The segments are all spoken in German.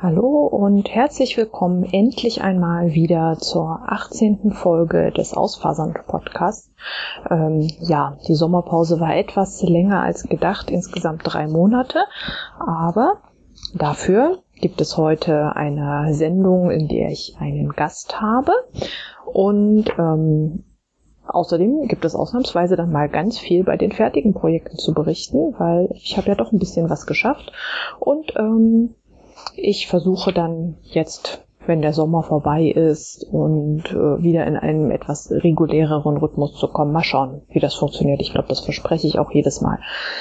Hallo und herzlich willkommen endlich einmal wieder zur 18. Folge des Ausfasern-Podcasts. Die Sommerpause war etwas länger als gedacht, insgesamt 3 Monate, aber dafür gibt es heute eine Sendung, in der ich einen Gast habe und außerdem gibt es ausnahmsweise dann mal ganz viel bei den fertigen Projekten zu berichten, weil ich habe ja doch ein bisschen was geschafft und ich versuche dann jetzt, wenn der Sommer vorbei ist und wieder in einen etwas reguläreren Rhythmus zu kommen. Mal schauen, wie das funktioniert. Ich glaube, das verspreche ich auch jedes Mal.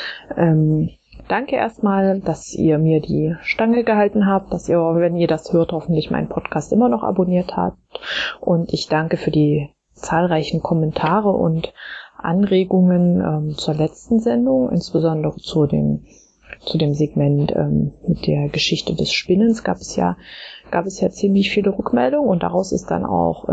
Danke erstmal, dass ihr mir die Stange gehalten habt, dass ihr, wenn ihr das hört, hoffentlich meinen Podcast immer noch abonniert habt. Und ich danke für die zahlreichen Kommentare und Anregungen zur letzten Sendung, insbesondere zu dem Segment mit der Geschichte des Spinnens gab es ja ziemlich viele Rückmeldungen und daraus ist dann auch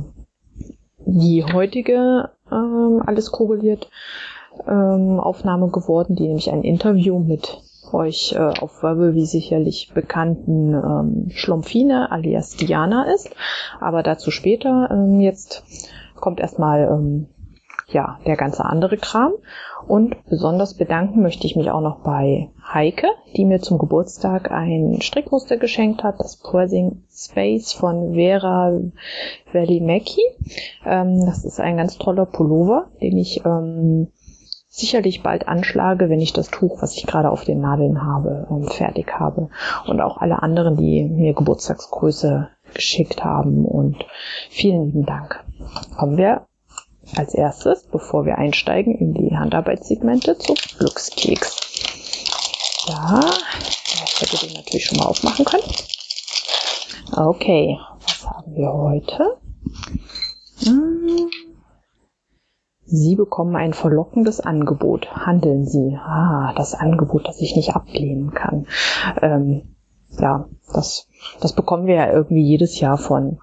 die heutige alles korreliert Aufnahme geworden, die nämlich ein Interview mit euch auf Wöbbel wie sicherlich bekannten Schlumpfine alias Diana ist, aber dazu später. Jetzt kommt erstmal der ganze andere Kram. Und besonders bedanken möchte ich mich auch noch bei Heike, die mir zum Geburtstag ein Strickmuster geschenkt hat, das Pressing Space von Vera Välimäki. Das ist ein ganz toller Pullover, den ich sicherlich bald anschlage, wenn ich das Tuch, was ich gerade auf den Nadeln habe, fertig habe. Und auch alle anderen, die mir Geburtstagsgrüße geschickt haben. Und vielen lieben Dank. Kommen wir als erstes, bevor wir einsteigen in die Handarbeitssegmente, zum Glückskeks. Ja, ich hätte den natürlich schon mal aufmachen können. Okay, was haben wir heute? Sie bekommen ein verlockendes Angebot. Handeln Sie. Das Angebot, das ich nicht ablehnen kann. Das bekommen wir ja irgendwie jedes Jahr von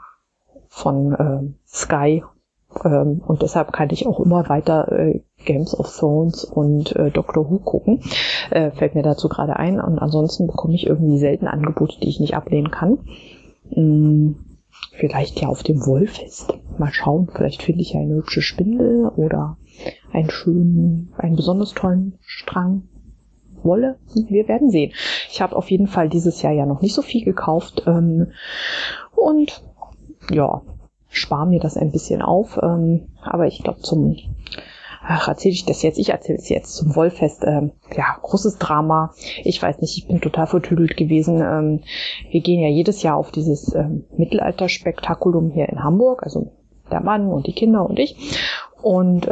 Sky. Und deshalb kann ich auch immer weiter Games of Thrones und Doctor Who gucken. Fällt mir dazu gerade ein. Und ansonsten bekomme ich irgendwie selten Angebote, die ich nicht ablehnen kann. Vielleicht ja auf dem Wollfest. Mal schauen, vielleicht finde ich ja eine hübsche Spindel oder einen besonders tollen Strang Wolle. Wir werden sehen. Ich habe auf jeden Fall dieses Jahr ja noch nicht so viel gekauft. Spare mir das ein bisschen auf, aber ich glaube erzähle ich das jetzt? Ich erzähle es jetzt zum Wollfest. Großes Drama. Ich weiß nicht, ich bin total vertüdelt gewesen. Wir gehen ja jedes Jahr auf dieses Mittelalterspektakulum hier in Hamburg, also der Mann und die Kinder und ich. Und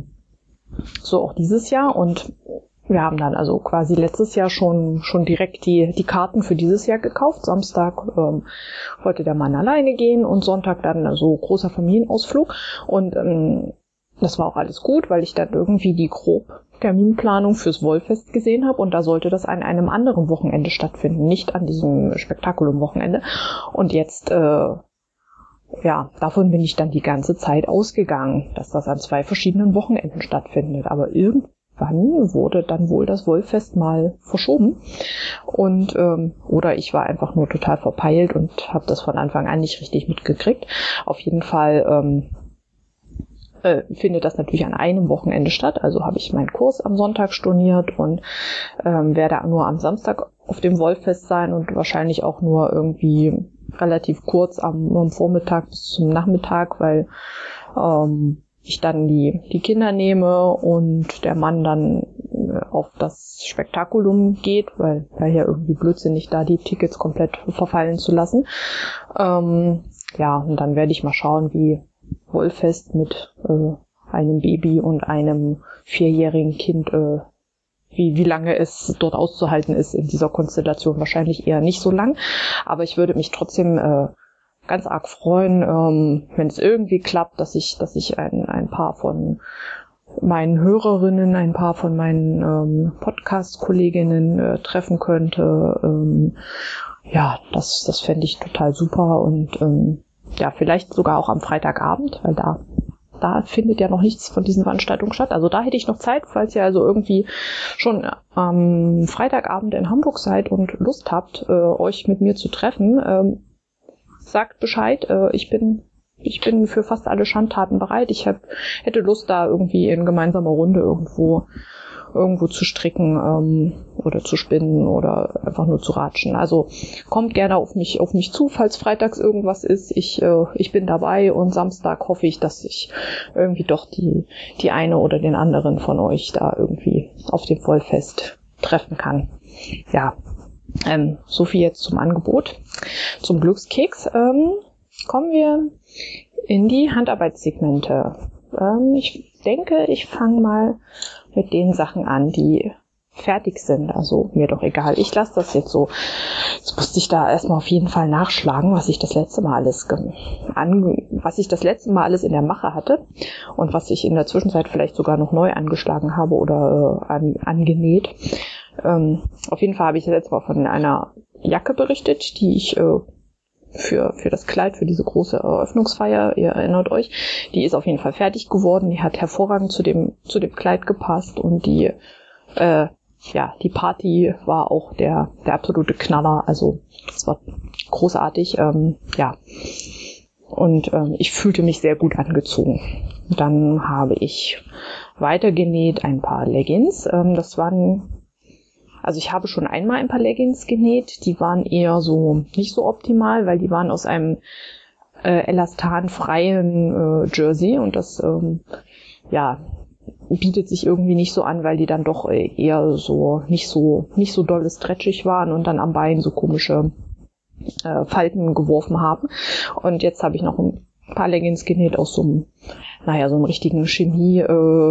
so auch dieses Jahr. Und wir haben dann also quasi letztes Jahr schon direkt die Karten für dieses Jahr gekauft. Samstag wollte der Mann alleine gehen und Sonntag dann so großer Familienausflug. Und das war auch alles gut, weil ich dann irgendwie die Terminplanung fürs Wollfest gesehen habe und da sollte das an einem anderen Wochenende stattfinden, nicht an diesem Spektakulum-Wochenende. Und jetzt davon bin ich dann die ganze Zeit ausgegangen, dass das an 2 verschiedenen Wochenenden stattfindet. Aber irgendwann wurde dann wohl das Wollfest mal verschoben und oder ich war einfach nur total verpeilt und habe das von Anfang an nicht richtig mitgekriegt. Auf jeden Fall findet das natürlich an einem Wochenende statt, also habe ich meinen Kurs am Sonntag storniert und werde nur am Samstag auf dem Wollfest sein und wahrscheinlich auch nur irgendwie relativ kurz am Vormittag bis zum Nachmittag, weil ich dann die Kinder nehme und der Mann dann auf das Spektakulum geht, weil ja irgendwie blödsinnig da die Tickets komplett verfallen zu lassen. Und dann werde ich mal schauen, wie Wollfest mit einem Baby und einem 4-jährigen Kind, wie lange es dort auszuhalten ist in dieser Konstellation. Wahrscheinlich eher nicht so lang, aber ich würde mich trotzdem ganz arg freuen, wenn es irgendwie klappt, dass ich ein paar von meinen Hörerinnen, ein paar von meinen Podcast-Kolleginnen treffen könnte. Das fände ich total super und vielleicht sogar auch am Freitagabend, weil da Da findet ja noch nichts von diesen Veranstaltungen statt. Also da hätte ich noch Zeit, falls ihr also irgendwie schon am Freitagabend in Hamburg seid und Lust habt, euch mit mir zu treffen. Sagt Bescheid. Ich bin für fast alle Schandtaten bereit. Ich hätte Lust, da irgendwie in gemeinsamer Runde irgendwo zu stricken oder zu spinnen oder einfach nur zu ratschen. Also kommt gerne auf mich zu, falls freitags irgendwas ist. Ich bin dabei und Samstag hoffe ich, dass ich irgendwie doch die eine oder den anderen von euch da irgendwie auf dem Vollfest treffen kann. Ja, so viel jetzt zum Angebot. Zum Glückskeks kommen wir in die Handarbeitssegmente. Ich denke, ich fange mal mit den Sachen an, die fertig sind. Also mir doch egal. Ich lasse das jetzt so. Jetzt musste ich da erstmal auf jeden Fall nachschlagen, was ich das letzte Mal alles in der Mache hatte und was ich in der Zwischenzeit vielleicht sogar noch neu angeschlagen habe oder angenäht. Auf jeden Fall habe ich das letzte Mal von einer Jacke berichtet, die ich für das Kleid, für diese große Eröffnungsfeier, ihr erinnert euch, die ist auf jeden Fall fertig geworden, die hat hervorragend zu dem Kleid gepasst und die Party war auch der absolute Knaller, also es war großartig, und ich fühlte mich sehr gut angezogen. Dann habe ich weitergenäht ein paar Leggings, also ich habe schon einmal ein paar Leggings genäht, die waren eher so nicht so optimal, weil die waren aus einem elastanfreien Jersey und das bietet sich irgendwie nicht so an, weil die dann doch eher so nicht so dolle stretchig waren und dann am Bein so komische Falten geworfen haben. Und jetzt habe ich noch ein paar Leggings genäht aus so einem richtigen Chemie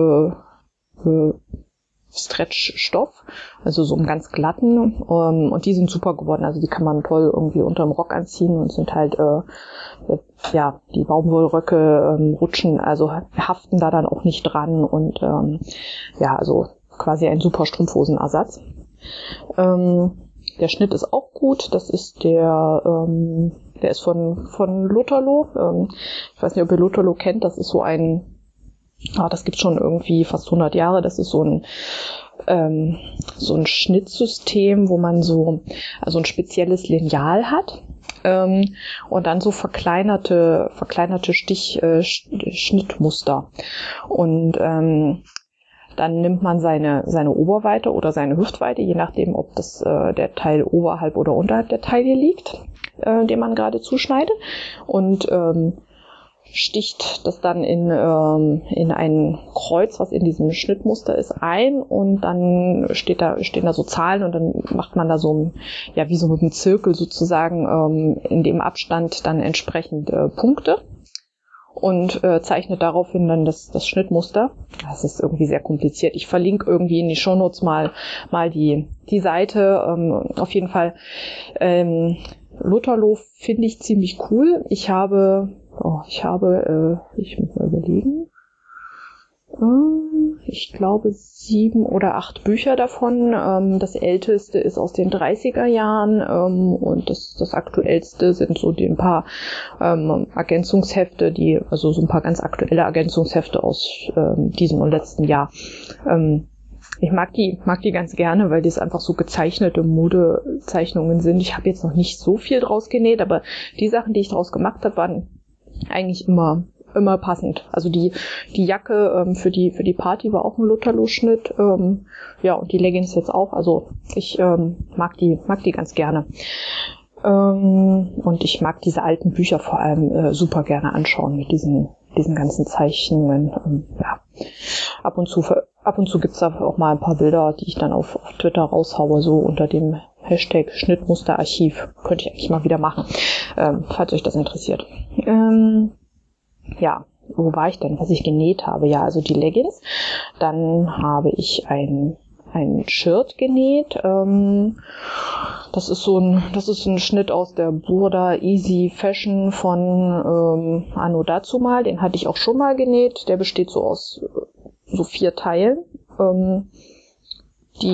Stretchstoff, also so einem ganz glatten, und die sind super geworden, also die kann man toll irgendwie unterm Rock anziehen und sind halt, die Baumwollröcke rutschen, also haften da dann auch nicht dran und also quasi ein super Strumpfhosenersatz. Der Schnitt ist auch gut, das ist der ist von Lotterlo, ich weiß nicht, ob ihr Lotterlo kennt, das ist so ein das gibt schon irgendwie fast 100 Jahre. Das ist so ein Schnittsystem, wo man so ein spezielles Lineal hat und dann so verkleinerte Schnittmuster. Und dann nimmt man seine Oberweite oder seine Hüftweite, je nachdem, ob das der Teil oberhalb oder unterhalb der Taille liegt, den man gerade zuschneidet, und sticht das dann in ein Kreuz, was in diesem Schnittmuster ist, ein, und dann stehen da so Zahlen und dann macht man da so wie so mit einem Zirkel sozusagen in dem Abstand dann entsprechend Punkte und zeichnet daraufhin dann das Schnittmuster. Das ist irgendwie sehr kompliziert. Ich verlinke irgendwie in die Shownotes mal die Seite. Auf jeden Fall Lotterlo finde ich ziemlich cool. Ich muss mal überlegen, ich glaube 7 oder 8 Bücher davon. Das älteste ist aus den 30er Jahren und das aktuellste sind so ein paar Ergänzungshefte, also so ein paar ganz aktuelle Ergänzungshefte aus diesem und letzten Jahr. Ich mag die ganz gerne, weil das einfach so gezeichnete Modezeichnungen sind. Ich habe jetzt noch nicht so viel draus genäht, aber die Sachen, die ich draus gemacht habe, waren eigentlich immer passend. Also die Jacke für die Party war auch ein Lotterlo-Schnitt, und die Leggings jetzt auch. Also ich mag die ganz gerne. Und ich mag diese alten Bücher vor allem super gerne anschauen mit diesen ganzen Zeichnungen. Ab und zu gibt's da auch mal ein paar Bilder, die ich dann auf Twitter raushaue, so unter dem Hashtag Schnittmusterarchiv. Könnte ich eigentlich mal wieder machen, falls euch das interessiert. Wo war ich denn, was ich genäht habe? Ja, also die Leggings. Dann habe ich ein Shirt genäht. Das ist ein Schnitt aus der Burda Easy Fashion von Anno dazumal. Den hatte ich auch schon mal genäht. Der besteht so aus so 4 Teilen.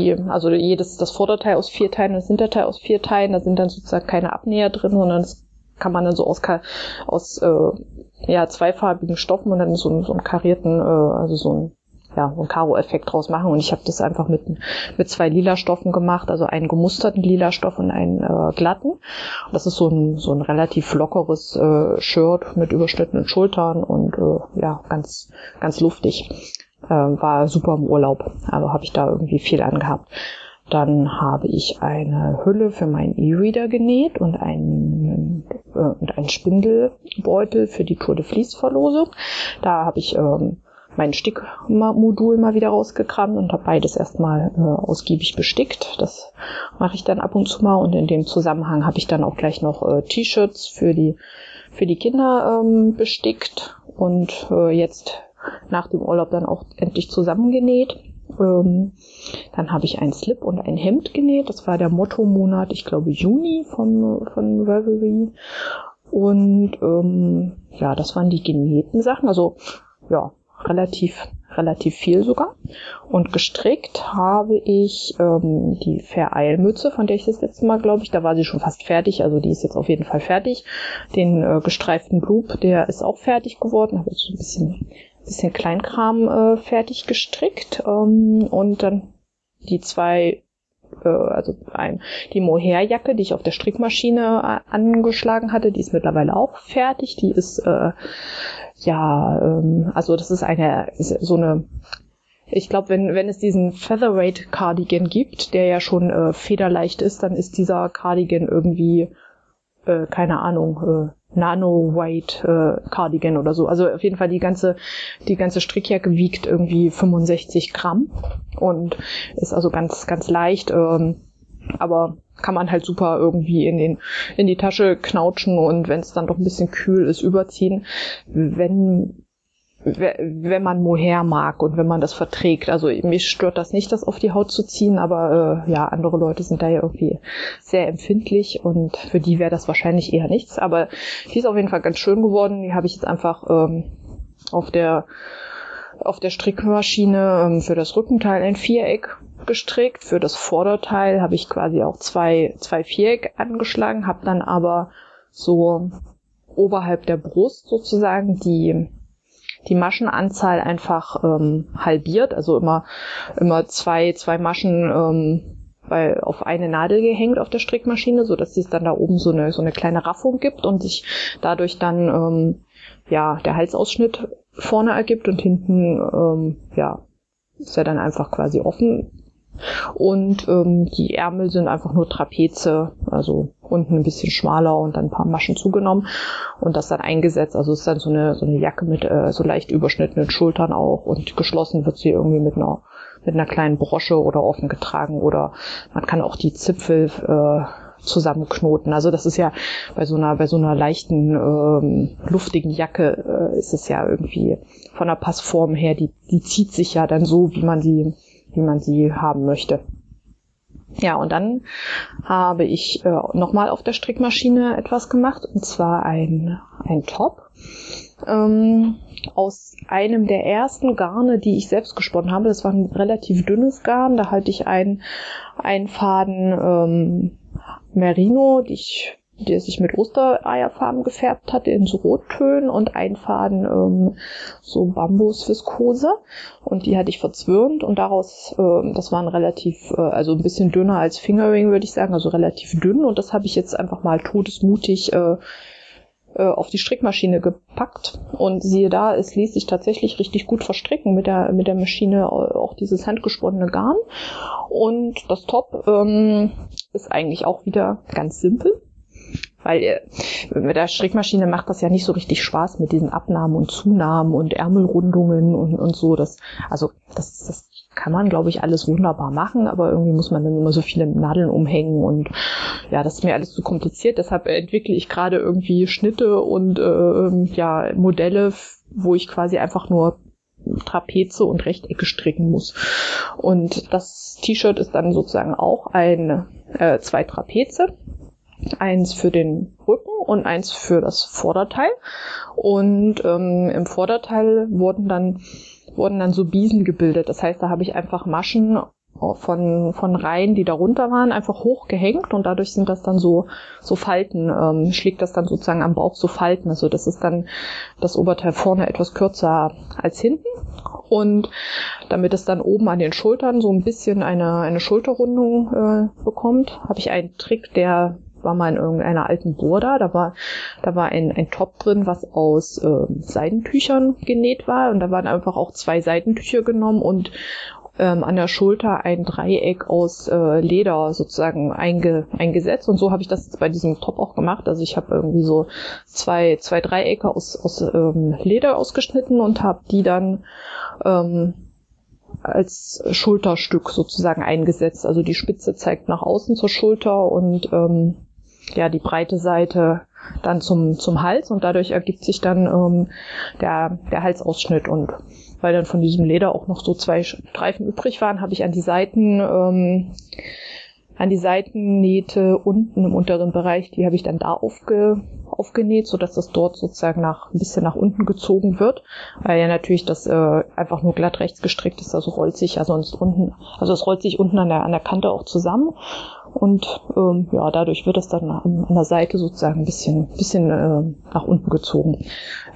Das Vorderteil aus 4 Teilen und das Hinterteil aus 4 Teilen. Da sind dann sozusagen keine Abnäher drin, sondern es kann man dann so aus zweifarbigen Stoffen und dann so einen karierten, so ein Karo-Effekt draus machen. Und ich habe das einfach mit 2 lila Stoffen gemacht, also einen gemusterten lila Stoff und einen glatten. Und das ist so ein relativ lockeres Shirt mit überschnittenen Schultern und ganz, ganz luftig. War super im Urlaub, also habe ich da irgendwie viel angehabt. Dann habe ich eine Hülle für meinen E-Reader genäht und einen Spindelbeutel für die Tour de Vlies-Verlosung. Da habe ich mein Stickmodul mal wieder rausgekramt und habe beides erstmal ausgiebig bestickt. Das mache ich dann ab und zu mal, und in dem Zusammenhang habe ich dann auch gleich noch T-Shirts für die Kinder bestickt und jetzt nach dem Urlaub dann auch endlich zusammengenäht. Dann habe ich einen Slip und ein Hemd genäht. Das war der Motto-Monat, ich glaube Juni von Ravelry. Und das waren die genähten Sachen. Also ja, relativ viel sogar. Und gestrickt habe ich die Fair-Isle-Mütze, von der ich das letzte Mal, glaube ich, da war sie schon fast fertig, also die ist jetzt auf jeden Fall fertig. Den gestreiften Loop, der ist auch fertig geworden, habe jetzt so ein bisschen Kleinkram fertig gestrickt. Und dann die 2, die Mohair-Jacke, die ich auf der Strickmaschine angeschlagen hatte, die ist mittlerweile auch fertig. Die ist also das ist so eine, ich glaube, wenn es diesen Featherweight Cardigan gibt, der ja schon federleicht ist, dann ist dieser Cardigan irgendwie, keine Ahnung, Nano-Weight Cardigan oder so. Also auf jeden Fall die ganze Strickjacke wiegt irgendwie 65 Gramm und ist also ganz, ganz leicht, aber kann man halt super irgendwie in die Tasche knautschen und wenn es dann doch ein bisschen kühl ist, überziehen, wenn man Mohair mag und wenn man das verträgt. Also mich stört das nicht, das auf die Haut zu ziehen, aber andere Leute sind da ja irgendwie sehr empfindlich und für die wäre das wahrscheinlich eher nichts. Aber die ist auf jeden Fall ganz schön geworden. Die habe ich jetzt einfach auf der Strickmaschine für das Rückenteil ein Viereck gestrickt. Für das Vorderteil habe ich quasi auch zwei Viereck angeschlagen, habe dann aber so oberhalb der Brust sozusagen die Maschenanzahl einfach halbiert, also immer zwei Maschen auf eine Nadel gehängt auf der Strickmaschine, so dass es dann da oben so eine kleine Raffung gibt und sich dadurch dann der Halsausschnitt vorne ergibt und hinten ist er dann einfach quasi offen. Und die Ärmel sind einfach nur Trapeze, also unten ein bisschen schmaler und dann ein paar Maschen zugenommen und das dann eingesetzt. Also es ist dann so eine Jacke mit so leicht überschnittenen Schultern auch und geschlossen wird sie irgendwie mit einer kleinen Brosche oder offen getragen oder man kann auch die Zipfel zusammenknoten. Also das ist ja bei so einer leichten luftigen Jacke ist es ja irgendwie von der Passform her, die zieht sich ja dann so, wie man sie haben möchte. Ja, und dann habe ich nochmal auf der Strickmaschine etwas gemacht, und zwar ein Top aus einem der ersten Garne, die ich selbst gesponnen habe. Das war ein relativ dünnes Garn, da hatte ich einen Faden Merino, der sich mit Ostereierfarben gefärbt hatte in so Rottönen und ein Faden so Bambusviskose und die hatte ich verzwirnt und daraus, das waren relativ, also ein bisschen dünner als Fingering, würde ich sagen, also relativ dünn und das habe ich jetzt einfach mal todesmutig auf die Strickmaschine gepackt und siehe da, es ließ sich tatsächlich richtig gut verstricken mit der Maschine, auch dieses handgesponnene Garn und das Top ist eigentlich auch wieder ganz simpel. Weil mit der Strickmaschine macht das ja nicht so richtig Spaß mit diesen Abnahmen und Zunahmen und Ärmelrundungen und so. Das kann man, glaube ich, alles wunderbar machen, aber irgendwie muss man dann immer so viele Nadeln umhängen und ja, das ist mir alles zu kompliziert. Deshalb entwickle ich gerade irgendwie Schnitte und Modelle, wo ich quasi einfach nur Trapeze und Rechtecke stricken muss. Und das T-Shirt ist dann sozusagen auch zwei Trapeze. Eins für den Rücken und eins für das Vorderteil. Und im Vorderteil wurden dann so Biesen gebildet. Das heißt, da habe ich einfach Maschen von Reihen, die darunter waren, einfach hochgehängt und dadurch sind das dann so Falten, schlägt das dann sozusagen am Bauch so Falten. Also das ist dann das Oberteil vorne etwas kürzer als hinten und damit es dann oben an den Schultern so ein bisschen eine Schulterrundung bekommt, habe ich einen Trick, der war mal in irgendeiner alten Burda, da war ein Top drin, was aus Seidentüchern genäht war und da waren einfach auch 2 Seidentücher genommen und an der Schulter ein Dreieck aus Leder sozusagen eingesetzt und so habe ich das jetzt bei diesem Top auch gemacht. Also ich habe irgendwie so zwei Dreiecke aus Leder ausgeschnitten und habe die dann als Schulterstück sozusagen eingesetzt. Also die Spitze zeigt nach außen zur Schulter und die breite Seite dann zum Hals und dadurch ergibt sich dann der Halsausschnitt und weil dann von diesem Leder auch noch so 2 Streifen übrig waren, habe ich an die Seitennähte unten im unteren Bereich, die habe ich dann da aufgenäht, sodass das dort sozusagen ein bisschen nach unten gezogen wird, weil ja natürlich das einfach nur glatt rechts gestrickt ist, also rollt sich ja sonst unten, also es rollt sich unten an der Kante auch zusammen und dadurch wird es dann an der Seite sozusagen ein bisschen nach unten gezogen.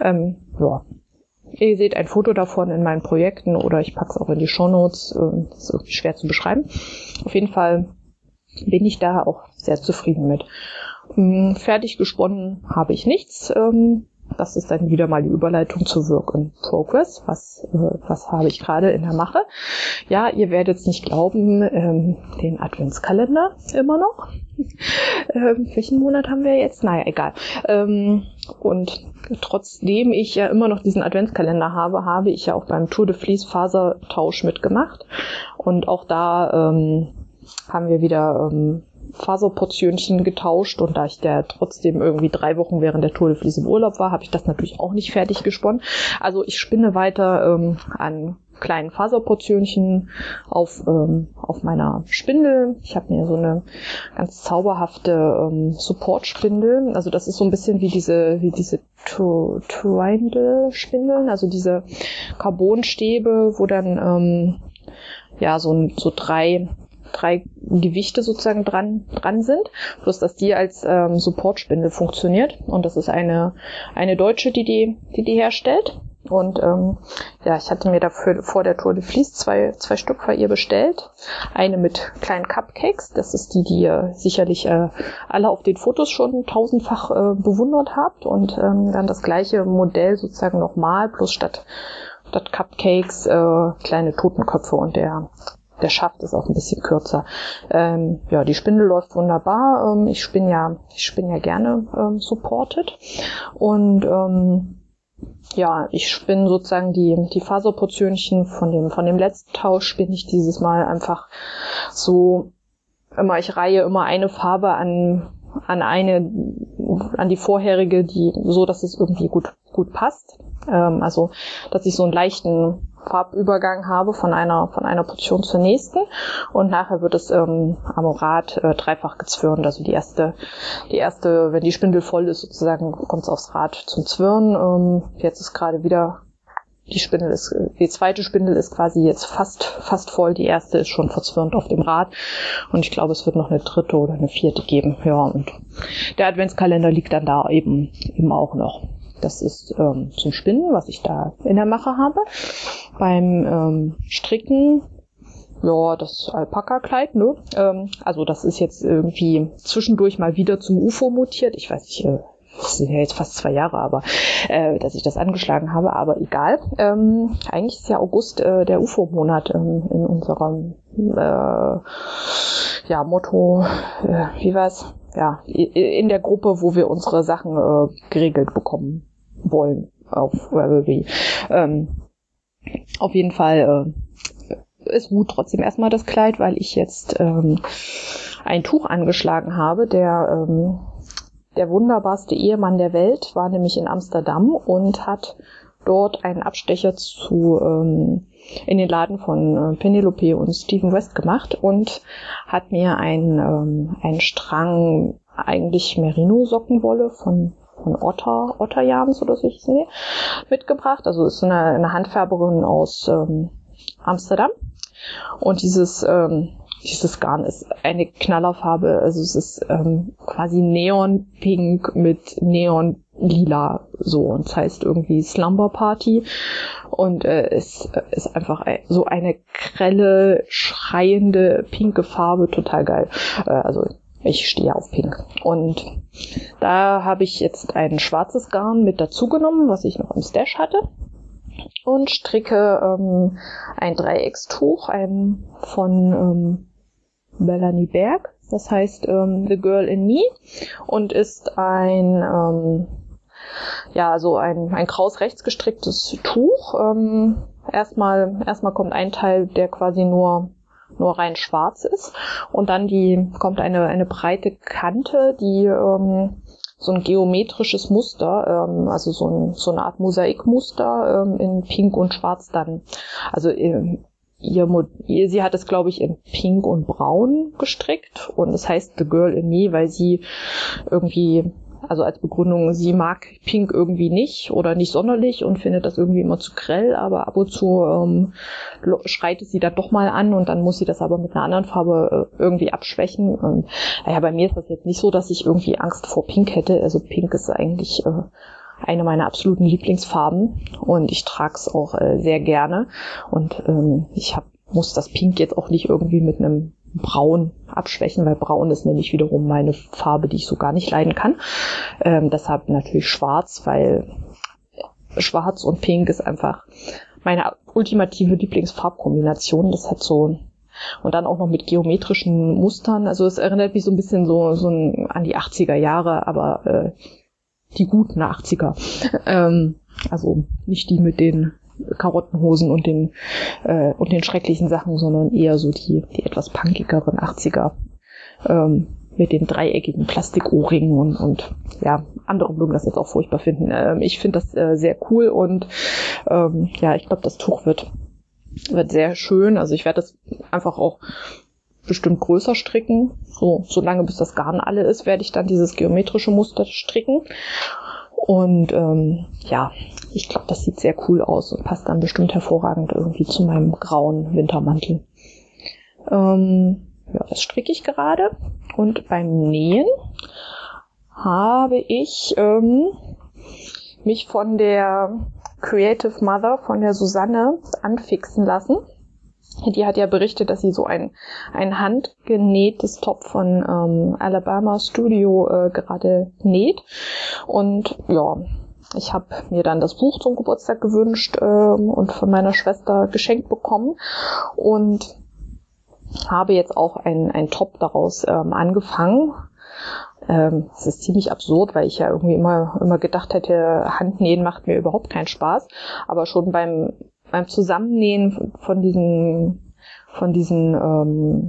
Ihr seht ein Foto davon in meinen Projekten oder ich packe es auch in die Shownotes, das ist irgendwie schwer zu beschreiben. Auf jeden Fall bin ich da auch sehr zufrieden mit. Fertig gesponnen habe ich nichts. Das ist dann wieder mal die Überleitung zu Work in Progress. Was habe ich gerade in der Mache? Ja, ihr werdet es nicht glauben, den Adventskalender immer noch. Welchen Monat haben wir jetzt? Naja, egal. Und trotzdem ich ja immer noch diesen Adventskalender habe ich ja auch beim Tour de Vlies Fasertausch mitgemacht. Und auch da haben wir wieder Faserportionchen getauscht und da ich ja trotzdem irgendwie 3 Wochen während der Tour de Vlies im Urlaub war, habe ich das natürlich auch nicht fertig gesponnen. Also ich spinne weiter an kleinen Faserportionchen auf meiner Spindel. Ich habe mir so eine ganz zauberhafte Support-Spindel. Also das ist so ein bisschen wie diese Twindle-Spindeln, also diese Carbonstäbe, wo dann so drei Gewichte sozusagen dran sind, bloß dass die als Supportspindel funktioniert und das ist eine Deutsche, die herstellt und ich hatte mir dafür vor der Tour de Vlies zwei Stück bei ihr bestellt, eine mit kleinen Cupcakes, das ist die ihr sicherlich alle auf den Fotos schon tausendfach bewundert habt und dann das gleiche Modell sozusagen nochmal, bloß statt Cupcakes kleine Totenköpfe und der Schaft ist auch ein bisschen kürzer. Die Spindel läuft wunderbar. Ich spinne ja gerne supported. Und ich spinne sozusagen die Faserportionchen von dem letzten Tausch spinne ich dieses Mal einfach so ich reihe immer eine Farbe an die vorherige, so dass es irgendwie gut passt. Also, dass ich so einen leichten Farbübergang habe von einer Portion zur nächsten und nachher wird es am Rad dreifach gezwirnt. Also die erste, wenn die Spindel voll ist sozusagen, kommt es aufs Rad zum Zwirren. Jetzt ist gerade wieder die zweite Spindel ist quasi jetzt fast voll, die erste ist schon verzwirnt auf dem Rad und ich glaube, es wird noch eine dritte oder eine vierte geben. Ja, und der Adventskalender liegt dann da eben auch noch. Das ist zum Spinnen, was ich da in der Mache habe. Beim Stricken, das Alpaka-Kleid, ne? Also das ist jetzt irgendwie zwischendurch mal wieder zum UFO mutiert. Ich weiß nicht, das sind ja jetzt fast 2 Jahre, aber dass ich das angeschlagen habe, aber egal. Eigentlich ist ja August der UFO-Monat in unserem Motto, wie war's? Ja, in der Gruppe, wo wir unsere Sachen geregelt bekommen wollen. Auf jeden Fall es ruht trotzdem erstmal das Kleid, weil ich jetzt ein Tuch angeschlagen habe, der wunderbarste Ehemann der Welt war nämlich in Amsterdam und hat dort einen Abstecher in den Laden von Penelope und Stephen West gemacht und hat mir einen Strang eigentlich Merino-Sockenwolle von Otterjans oder so mitgebracht. Also ist eine Handfärberin aus Amsterdam. Und dieses Garn ist eine Knallerfarbe, also es ist quasi Neonpink mit Neonlila, so, und es heißt irgendwie Slumber Party und es ist einfach so eine grelle, schreiende, pinke Farbe, total geil. Also ich stehe auf Pink. Und da habe ich jetzt ein schwarzes Garn mit dazu genommen, was ich noch im Stash hatte. Und stricke ein Dreieckstuch, ein von Melanie Berg. Das heißt The Girl in Me. Und ist ein kraus rechts gestricktes Tuch. Erstmal kommt ein Teil, der quasi nur rein schwarz ist, und dann kommt eine breite Kante, die so ein geometrisches Muster, also so eine Art Mosaikmuster in Pink und Schwarz dann. Also sie hat es, glaube ich, in Pink und Braun gestrickt, und es heißt The Girl in Me, weil sie irgendwie, also als Begründung, sie mag Pink irgendwie nicht oder nicht sonderlich und findet das irgendwie immer zu grell, aber ab und zu schreit es sie dann doch mal an, und dann muss sie das aber mit einer anderen Farbe irgendwie abschwächen. Und bei mir ist das jetzt nicht so, dass ich irgendwie Angst vor Pink hätte. Also Pink ist eigentlich eine meiner absoluten Lieblingsfarben, und ich trage es auch sehr gerne, und muss das Pink jetzt auch nicht irgendwie mit einem Braun abschwächen, weil Braun ist nämlich wiederum meine Farbe, die ich so gar nicht leiden kann. Deshalb natürlich Schwarz, weil Schwarz und Pink ist einfach meine ultimative Lieblingsfarbkombination. Das hat so, und dann auch noch mit geometrischen Mustern. Also es erinnert mich so ein bisschen an die 80er Jahre, aber die guten 80er. Also nicht die mit den Karottenhosen und den schrecklichen Sachen, sondern eher so die etwas punkigeren 80er mit den dreieckigen Plastikohrringen und andere mögen das jetzt auch furchtbar finden. Ich finde das sehr cool, und ich glaube, das Tuch wird sehr schön. Also ich werde das einfach auch bestimmt größer stricken. So lange bis das Garn alle ist, werde ich dann dieses geometrische Muster stricken. Und ich glaube, das sieht sehr cool aus und passt dann bestimmt hervorragend irgendwie zu meinem grauen Wintermantel. Das stricke ich gerade. Und beim Nähen habe ich mich von der Creative Mother, von der Susanne, anfixen lassen. Die hat ja berichtet, dass sie so ein handgenähtes Top von Alabama Studio gerade näht. Und ich habe mir dann das Buch zum Geburtstag gewünscht und von meiner Schwester geschenkt bekommen und habe jetzt auch ein Top daraus angefangen. Es ist ziemlich absurd, weil ich ja irgendwie immer gedacht hätte, Handnähen macht mir überhaupt keinen Spaß. Aber schon beim Zusammennähen von diesen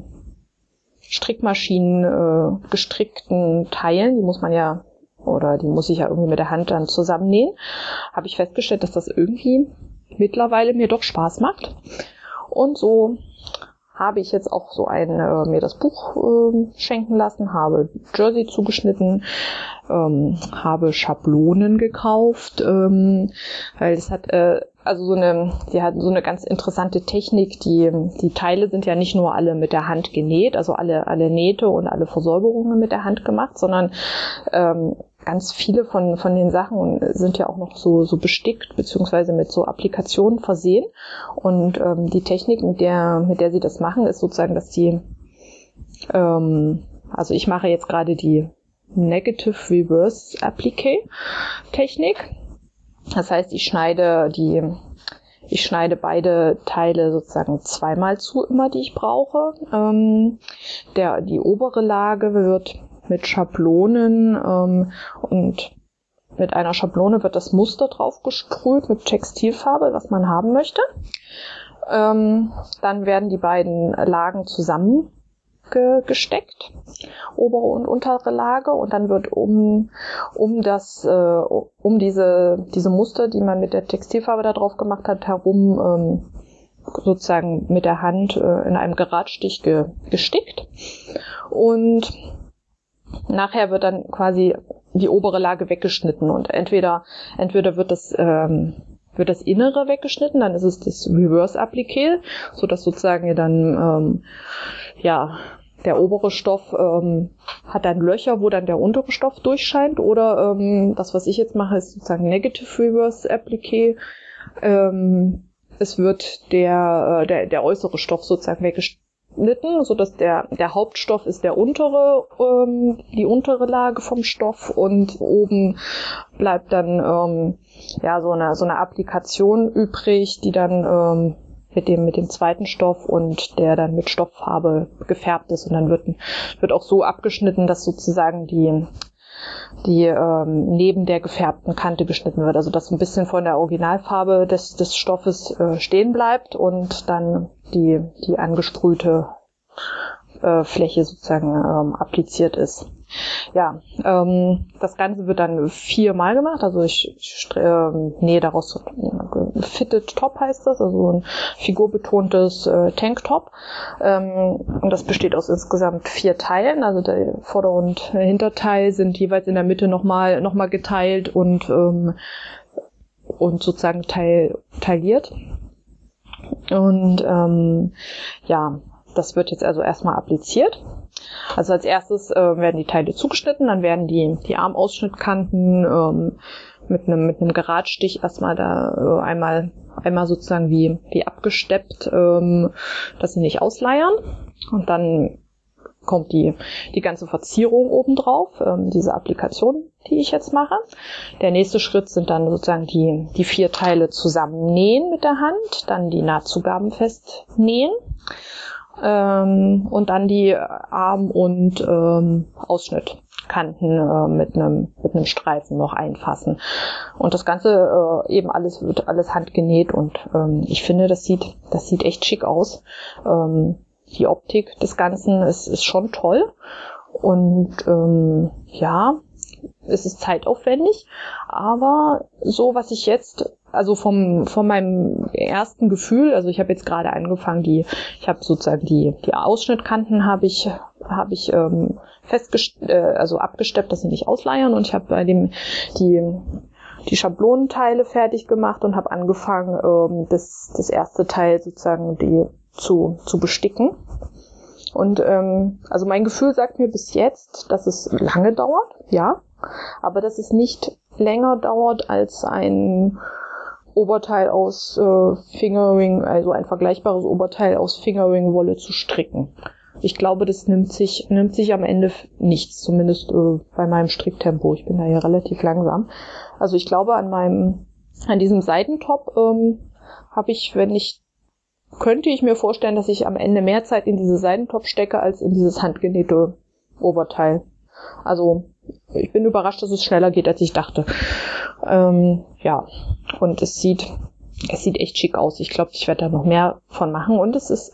Strickmaschinen gestrickten Teilen, die muss ich ja irgendwie mit der Hand dann zusammennähen, habe ich festgestellt, dass das irgendwie mittlerweile mir doch Spaß macht. Und so habe ich jetzt auch mir das Buch schenken lassen, habe Jersey zugeschnitten, habe Schablonen gekauft, weil es hat die hat so eine ganz interessante Technik. Die Teile sind ja nicht nur alle mit der Hand genäht, also alle Nähte und alle Versäuberungen mit der Hand gemacht, sondern ganz viele von den Sachen sind ja auch noch so bestickt, beziehungsweise mit so Applikationen versehen. Und die Technik, mit der sie das machen, ist sozusagen, dass also ich mache jetzt gerade die Negative Reverse Applique Technik. Das heißt, ich schneide beide Teile sozusagen zweimal zu, immer die ich brauche. Die obere Lage wird mit Schablonen und mit einer Schablone wird das Muster drauf gesprüht mit Textilfarbe, was man haben möchte. Dann werden die beiden Lagen zusammengesteckt, obere und untere Lage, und dann wird um diese Muster, die man mit der Textilfarbe da drauf gemacht hat, herum sozusagen mit der Hand in einem Geradstich gestickt, und nachher wird dann quasi die obere Lage weggeschnitten, und entweder wird wird das Innere weggeschnitten, dann ist es das Reverse-Appliqué, sodass sozusagen dann, der obere Stoff hat dann Löcher, wo dann der untere Stoff durchscheint. Oder das, was ich jetzt mache, ist sozusagen Negative Reverse Appliqué. Es wird der äußere Stoff sozusagen weggeschnitten, sodass der Hauptstoff ist die untere Lage vom Stoff, und oben bleibt dann so eine Applikation übrig, die dann mit dem zweiten Stoff und der dann mit Stofffarbe gefärbt ist, und dann wird auch so abgeschnitten, dass sozusagen die neben der gefärbten Kante geschnitten wird, also dass ein bisschen von der Originalfarbe des Stoffes stehen bleibt und dann die angesprühte Fläche sozusagen appliziert ist. Ja, das Ganze wird dann 4-mal gemacht, also ich nähe daraus Fitted Top heißt das, also ein figurbetontes Tanktop, und das besteht aus insgesamt 4 Teilen, also der Vorder- und Hinterteil sind jeweils in der Mitte noch mal geteilt und sozusagen tailliert, und das wird jetzt also erstmal appliziert. Also als erstes werden die Teile zugeschnitten, dann werden die Armausschnittkanten mit einem Geradstich erstmal da einmal sozusagen wie abgesteppt, dass sie nicht ausleiern. Und dann kommt die ganze Verzierung obendrauf, diese Applikation, die ich jetzt mache. Der nächste Schritt sind dann sozusagen die 4 Teile zusammennähen mit der Hand, dann die Nahtzugaben festnähen. Und dann die Arm- und Ausschnittkanten mit einem Streifen noch einfassen. Und das Ganze wird alles handgenäht, und ich finde, das sieht echt schick aus. Die Optik des Ganzen ist schon toll, und es ist zeitaufwendig, aber so, was ich jetzt, also von meinem ersten Gefühl, also ich habe jetzt gerade angefangen, ich habe sozusagen die Ausschnittkanten habe ich abgesteppt, dass sie nicht ausleiern, und ich habe bei die Schablonenteile fertig gemacht und habe angefangen, das erste Teil sozusagen zu besticken. Und also mein Gefühl sagt mir bis jetzt, dass es lange dauert, ja, aber dass es nicht länger dauert als ein Oberteil aus Fingering, also ein vergleichbares Oberteil aus Fingering-Wolle zu stricken. Ich glaube, das nimmt sich am Ende nichts, zumindest bei meinem Stricktempo. Ich bin da ja relativ langsam. Also ich glaube, an diesem Seitentop könnte ich mir vorstellen, dass ich am Ende mehr Zeit in diese Seitentop stecke als in dieses handgenähte Oberteil. Also ich bin überrascht, dass es schneller geht, als ich dachte. Und es sieht echt schick aus. Ich glaube, ich werde da noch mehr von machen. Und es ist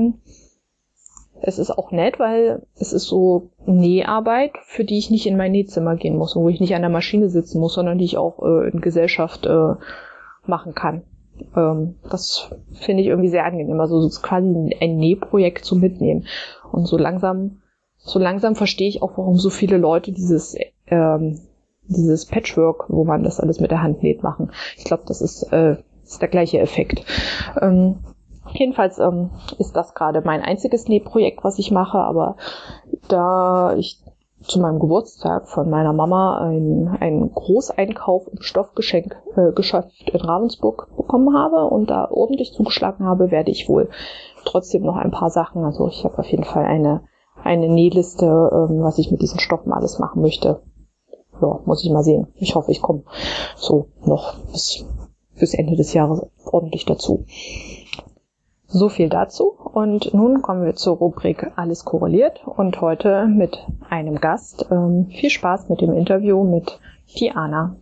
auch nett, weil es ist so Näharbeit, für die ich nicht in mein Nähzimmer gehen muss, wo ich nicht an der Maschine sitzen muss, sondern die ich auch in Gesellschaft machen kann. Das finde ich irgendwie sehr angenehm. Also es ist quasi ein Nähprojekt zum Mitnehmen. Und so langsam verstehe ich auch, warum so viele Leute dieses Patchwork, wo man das alles mit der Hand näht, machen. Ich glaube, das ist der gleiche Effekt. Jedenfalls ist das gerade mein einziges Nähprojekt, was ich mache, aber da ich zu meinem Geburtstag von meiner Mama einen Großeinkauf im Stoffgeschäft in Ravensburg bekommen habe und da ordentlich zugeschlagen habe, werde ich wohl trotzdem noch ein paar Sachen, also ich habe auf jeden Fall eine Nähliste, was ich mit diesen Stoffen alles machen möchte. Ja, muss ich mal sehen. Ich hoffe, ich komme so noch bis Ende des Jahres ordentlich dazu. So viel dazu. Und nun kommen wir zur Rubrik Alles korreliert und heute mit einem Gast. Viel Spaß mit dem Interview mit Diana.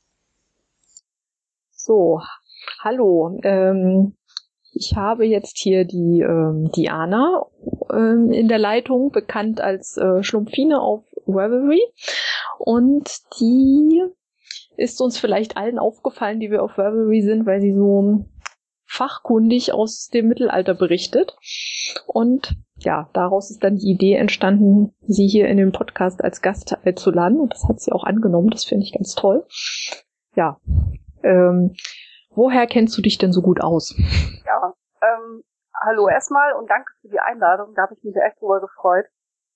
So, hallo. Ich habe jetzt hier die Diana in der Leitung, bekannt als Schlumpfine auf Ravelry. Und die ist uns vielleicht allen aufgefallen, die wir auf Ravelry sind, weil sie so fachkundig aus dem Mittelalter berichtet. Und ja, daraus ist dann die Idee entstanden, sie hier in den Podcast als Gast zu laden. Und das hat sie auch angenommen. Das finde ich ganz toll. Ja, woher kennst du dich denn so gut aus? Ja, hallo erstmal und danke für die Einladung, da habe ich mich echt drüber gefreut.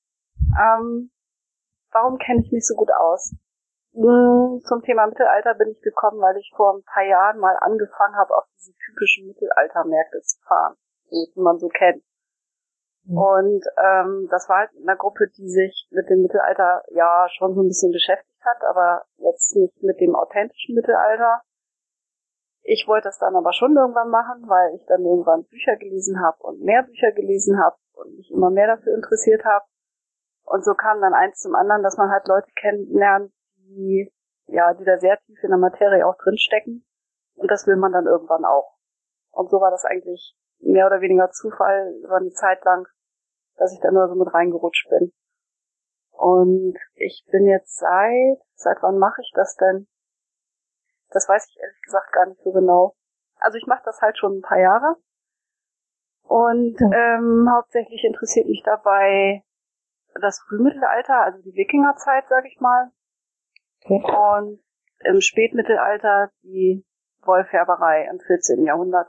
Warum kenne ich mich so gut aus? Zum Thema Mittelalter bin ich gekommen, weil ich vor ein paar Jahren mal angefangen habe, auf diese typischen Mittelaltermärkte zu fahren, die man so kennt. Und das war halt in einer Gruppe, die sich mit dem Mittelalter ja schon so ein bisschen beschäftigt hat, aber jetzt nicht mit dem authentischen Mittelalter. Ich wollte das dann aber schon irgendwann machen, weil ich dann irgendwann Bücher gelesen habe und mehr Bücher gelesen habe und mich immer mehr dafür interessiert habe. Und so kam dann eins zum anderen, dass man halt Leute kennenlernt, die da sehr tief in der Materie auch drinstecken. Und das will man dann irgendwann auch. Und so war das eigentlich mehr oder weniger Zufall über eine Zeit lang, dass ich da nur so mit reingerutscht bin. Und ich bin jetzt seit wann mache ich das denn? Das weiß ich ehrlich gesagt gar nicht so genau. Also ich mache das halt schon ein paar Jahre. Und hauptsächlich interessiert mich dabei das Frühmittelalter, also die Wikingerzeit, sag ich mal. Okay. Und im Spätmittelalter die Wollfärberei im 14. Jahrhundert.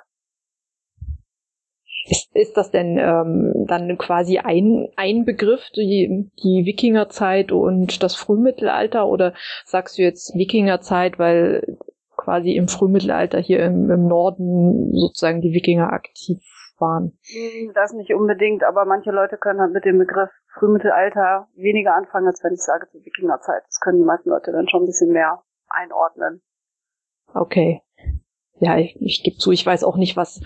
Ist das denn dann quasi ein Begriff, die Wikingerzeit und das Frühmittelalter, oder sagst du jetzt Wikingerzeit, weil quasi im Frühmittelalter hier im Norden sozusagen die Wikinger aktiv waren? Das nicht unbedingt, aber manche Leute können halt mit dem Begriff Frühmittelalter weniger anfangen, als wenn ich sage zur Wikingerzeit. Das können die meisten Leute dann schon ein bisschen mehr einordnen. Okay. Ja, ich gebe zu, ich weiß auch nicht, was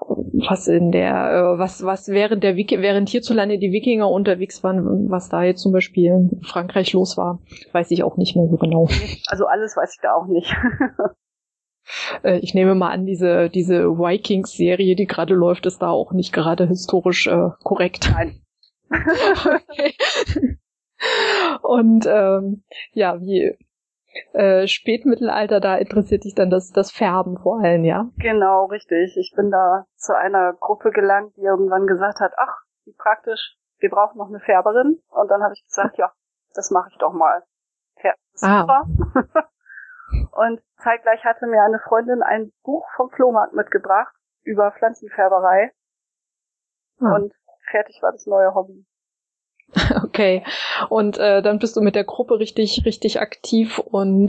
während hierzulande die Wikinger unterwegs waren, was da jetzt zum Beispiel in Frankreich los war, weiß ich auch nicht mehr so genau. Also alles weiß ich da auch nicht. Ich nehme mal an, diese Vikings-Serie, die gerade läuft, ist da auch nicht gerade historisch korrekt. Nein. Okay. Und wie Spätmittelalter, da interessiert dich dann das Färben vor allem, ja? Genau, richtig. Ich bin da zu einer Gruppe gelangt, die irgendwann gesagt hat, ach, wie praktisch, wir brauchen noch eine Färberin. Und dann habe ich gesagt, ja, das mache ich doch mal. Super. Und zeitgleich hatte mir eine Freundin ein Buch vom Flohmarkt mitgebracht über Pflanzenfärberei. Und fertig war das neue Hobby. Okay. Und dann bist du mit der Gruppe richtig aktiv und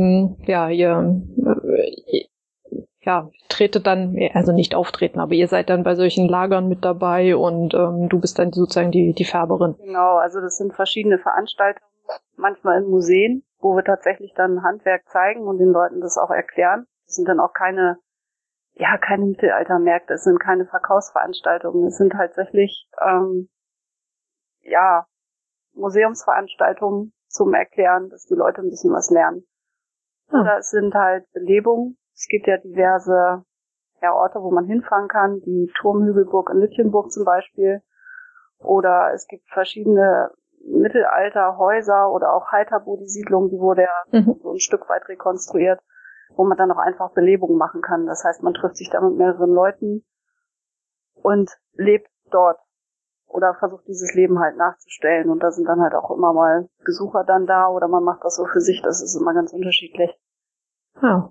tretet dann, also nicht auftreten, aber ihr seid dann bei solchen Lagern mit dabei und du bist dann sozusagen die Färberin. Genau, also das sind verschiedene Veranstaltungen, manchmal in Museen, wo wir tatsächlich dann Handwerk zeigen und den Leuten das auch erklären. Das sind dann auch keine Mittelaltermärkte, es sind keine Verkaufsveranstaltungen, es sind tatsächlich Museumsveranstaltungen zum Erklären, dass die Leute ein bisschen was lernen. Oder es sind halt Belebungen. Es gibt ja diverse Orte, wo man hinfahren kann, die Turmhügelburg in Lütjenburg zum Beispiel. Oder es gibt verschiedene Mittelalterhäuser oder auch Heiterbo, die Siedlung, die wurde ja so ein Stück weit rekonstruiert, wo man dann auch einfach Belebungen machen kann. Das heißt, man trifft sich da mit mehreren Leuten und lebt dort. Oder versucht dieses Leben halt nachzustellen. Und da sind dann halt auch immer mal Besucher dann da oder man macht das so für sich. Das ist immer ganz unterschiedlich. Ja,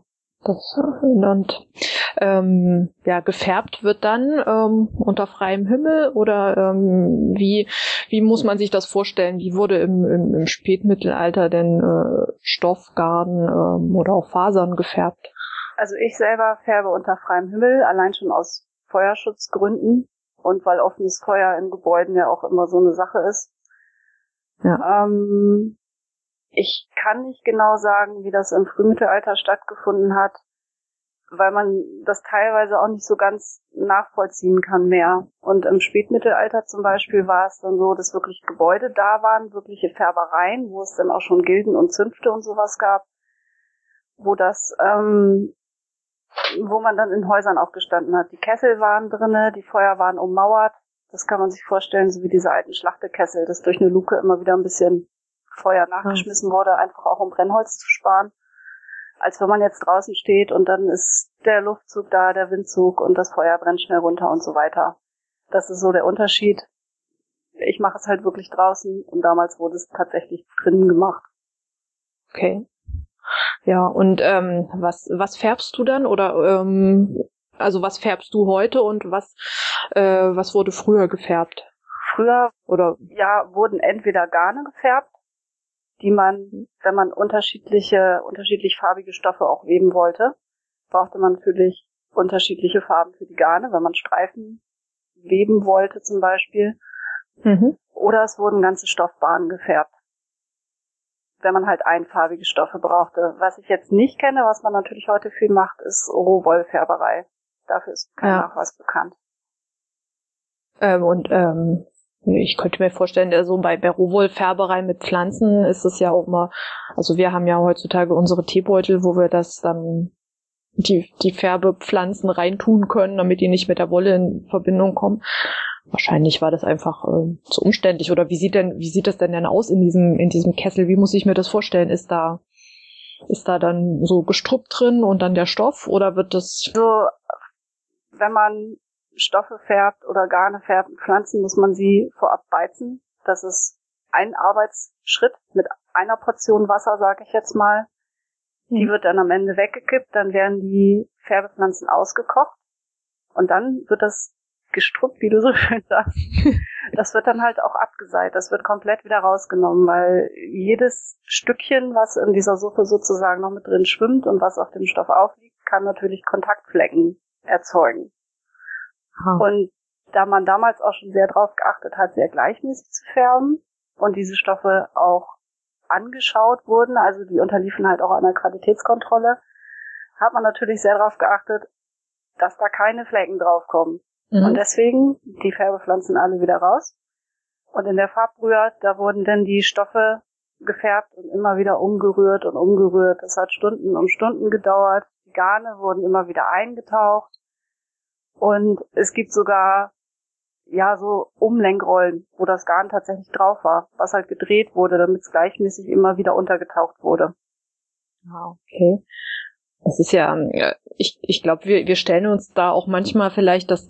gefärbt wird dann unter freiem Himmel oder wie muss man sich das vorstellen? Wie wurde im Spätmittelalter denn Stoffgarn oder auch Fasern gefärbt? Also ich selber färbe unter freiem Himmel, allein schon aus Feuerschutzgründen. Und weil offenes Feuer in Gebäuden ja auch immer so eine Sache ist. Ja. Ich kann nicht genau sagen, wie das im Frühmittelalter stattgefunden hat, weil man das teilweise auch nicht so ganz nachvollziehen kann mehr. Und im Spätmittelalter zum Beispiel war es dann so, dass wirklich Gebäude da waren, wirkliche Färbereien, wo es dann auch schon Gilden und Zünfte und sowas gab, wo man dann in Häusern auch gestanden hat. Die Kessel waren drinne, die Feuer waren ummauert. Das kann man sich vorstellen, so wie diese alten Schlachtekessel, dass durch eine Luke immer wieder ein bisschen Feuer nachgeschmissen wurde, einfach auch um Brennholz zu sparen. Als wenn man jetzt draußen steht und dann ist der Luftzug da, der Windzug und das Feuer brennt schnell runter und so weiter. Das ist so der Unterschied. Ich mache es halt wirklich draußen und damals wurde es tatsächlich drinnen gemacht. Okay. Ja, und was färbst du dann? Oder also was färbst du heute und was wurde früher gefärbt? Früher wurden entweder Garne gefärbt, die man, wenn man unterschiedlich farbige Stoffe auch weben wollte, brauchte man natürlich unterschiedliche Farben für die Garne, wenn man Streifen weben wollte zum Beispiel. Mhm. Oder es wurden ganze Stoffbahnen gefärbt, wenn man halt einfarbige Stoffe brauchte. Was ich jetzt nicht kenne, was man natürlich heute viel macht, ist Rohwollfärberei. Dafür ist kein Nachweis bekannt. Ich könnte mir vorstellen, so bei Rohwollfärberei mit Pflanzen ist es ja auch mal, also wir haben ja heutzutage unsere Teebeutel, wo wir das dann die Färbepflanzen reintun können, damit die nicht mit der Wolle in Verbindung kommen. Wahrscheinlich war das einfach zu umständlich. Oder wie sieht das denn aus in diesem Kessel? Wie muss ich mir das vorstellen? Ist da dann so Gestrüpp drin und dann der Stoff, oder wird das so, wenn man Stoffe färbt oder Garne färbt mit Pflanzen, muss man sie vorab beizen. Das ist ein Arbeitsschritt mit einer Portion Wasser, sage ich jetzt mal. Die wird dann am Ende weggekippt, dann werden die Färbepflanzen ausgekocht und dann wird das Gestrüpp, wie du so schön sagst, das wird dann halt auch abgeseit. Das wird komplett wieder rausgenommen, weil jedes Stückchen, was in dieser Suppe sozusagen noch mit drin schwimmt und was auf dem Stoff aufliegt, kann natürlich Kontaktflecken erzeugen. Und da man damals auch schon sehr drauf geachtet hat, sehr gleichmäßig zu färben und diese Stoffe auch angeschaut wurden, also die unterliefen halt auch einer Qualitätskontrolle, hat man natürlich sehr darauf geachtet, dass da keine Flecken draufkommen. Mhm. Und deswegen die Färbepflanzen alle wieder raus. Und in der Farbbrühe, da wurden dann die Stoffe gefärbt und immer wieder umgerührt und umgerührt. Das hat Stunden um Stunden gedauert. Die Garne wurden immer wieder eingetaucht. Und es gibt sogar so Umlenkrollen, wo das Garn tatsächlich drauf war, was halt gedreht wurde, damit es gleichmäßig immer wieder untergetaucht wurde. Ah, okay. Das ist ja, ich glaube, wir stellen uns da auch manchmal vielleicht, dass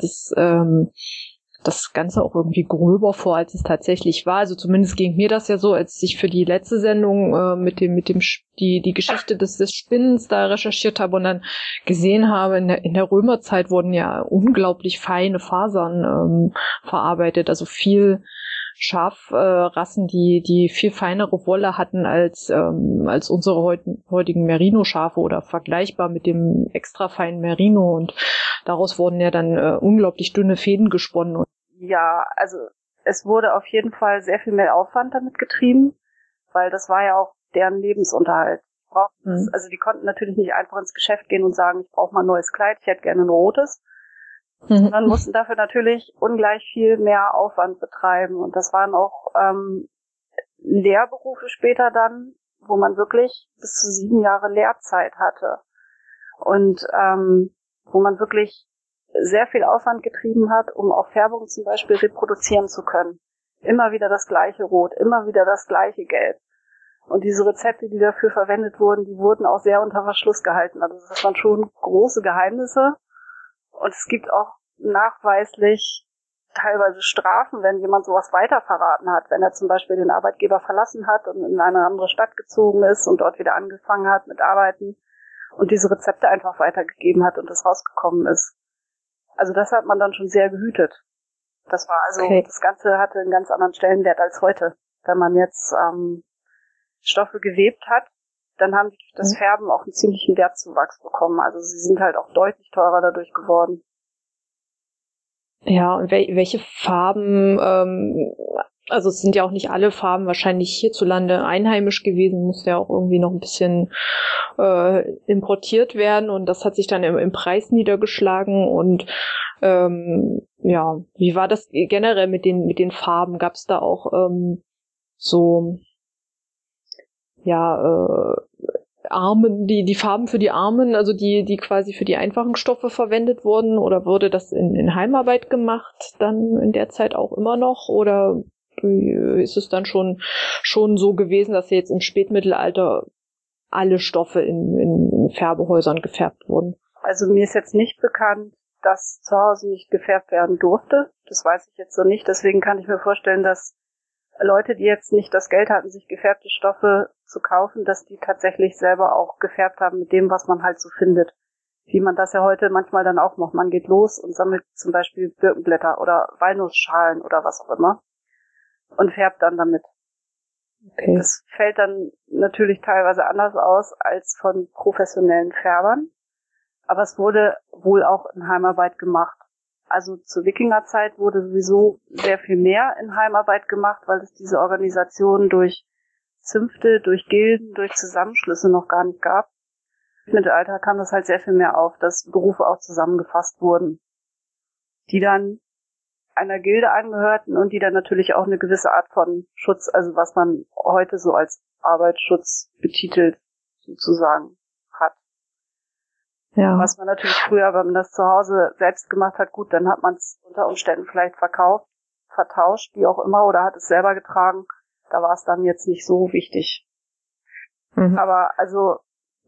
das Ganze auch irgendwie gröber vor, als es tatsächlich war. Also zumindest ging mir das ja so, als ich für die letzte Sendung die Geschichte des Spinnens da recherchiert habe und dann gesehen habe, in der Römerzeit wurden ja unglaublich feine Fasern verarbeitet, also viel Schafrassen, die viel feinere Wolle hatten als unsere heutigen Merino-Schafe oder vergleichbar mit dem extra feinen Merino, und daraus wurden ja dann unglaublich dünne Fäden gesponnen. Ja, also es wurde auf jeden Fall sehr viel mehr Aufwand damit getrieben, weil das war ja auch deren Lebensunterhalt. Also die konnten natürlich nicht einfach ins Geschäft gehen und sagen, ich brauche mal ein neues Kleid, ich hätte gerne ein rotes. Sondern mussten dafür natürlich ungleich viel mehr Aufwand betreiben. Und das waren auch Lehrberufe später dann, wo man wirklich bis zu 7 Jahre Lehrzeit hatte. Und wo man wirklich sehr viel Aufwand getrieben hat, um auch Färbung zum Beispiel reproduzieren zu können. Immer wieder das gleiche Rot, immer wieder das gleiche Gelb. Und diese Rezepte, die dafür verwendet wurden, die wurden auch sehr unter Verschluss gehalten. Also das waren schon große Geheimnisse. Und es gibt auch nachweislich teilweise Strafen, wenn jemand sowas weiter verraten hat. Wenn er zum Beispiel den Arbeitgeber verlassen hat und in eine andere Stadt gezogen ist und dort wieder angefangen hat mit Arbeiten und diese Rezepte einfach weitergegeben hat und das rausgekommen ist. Also das hat man dann schon sehr gehütet. Das war Das Ganze hatte einen ganz anderen Stellenwert als heute. Wenn man jetzt Stoffe gewebt hat, dann haben die durch das Färben auch einen ziemlichen Wertzuwachs bekommen. Also sie sind halt auch deutlich teurer dadurch geworden. Ja, und welche Farben, also es sind ja auch nicht alle Farben wahrscheinlich hierzulande einheimisch gewesen, musste ja auch irgendwie noch ein bisschen importiert werden, und das hat sich dann im Preis niedergeschlagen. Und wie war das generell mit den Farben? Gab es da auch Armen, die Farben für die Armen, also die quasi für die einfachen Stoffe verwendet wurden, oder wurde das in Heimarbeit gemacht dann in der Zeit auch immer noch, oder ist es dann schon so gewesen, dass jetzt im Spätmittelalter alle Stoffe in Färbehäusern gefärbt wurden? Also mir ist jetzt nicht bekannt, dass zu Hause nicht gefärbt werden durfte. Das weiß ich jetzt so nicht. Deswegen kann ich mir vorstellen, dass Leute, die jetzt nicht das Geld hatten, sich gefärbte Stoffe zu kaufen, dass die tatsächlich selber auch gefärbt haben mit dem, was man halt so findet. Wie man das ja heute manchmal dann auch macht. Man geht los und sammelt zum Beispiel Birkenblätter oder Walnussschalen oder was auch immer und färbt dann damit. Okay. Das fällt dann natürlich teilweise anders aus als von professionellen Färbern, aber es wurde wohl auch in Heimarbeit gemacht. Also zur Wikingerzeit wurde sowieso sehr viel mehr in Heimarbeit gemacht, weil es diese Organisationen durch Zünfte, durch Gilden, durch Zusammenschlüsse noch gar nicht gab. Im Mittelalter kam das halt sehr viel mehr auf, dass Berufe auch zusammengefasst wurden, die dann einer Gilde angehörten und die dann natürlich auch eine gewisse Art von Schutz, also was man heute so als Arbeitsschutz betitelt, sozusagen hat. Ja. Was man natürlich früher, wenn man das zu Hause selbst gemacht hat, gut, dann hat man es unter Umständen vielleicht verkauft, vertauscht, wie auch immer, oder hat es selber getragen. Da war es dann jetzt nicht so wichtig. Mhm. Aber also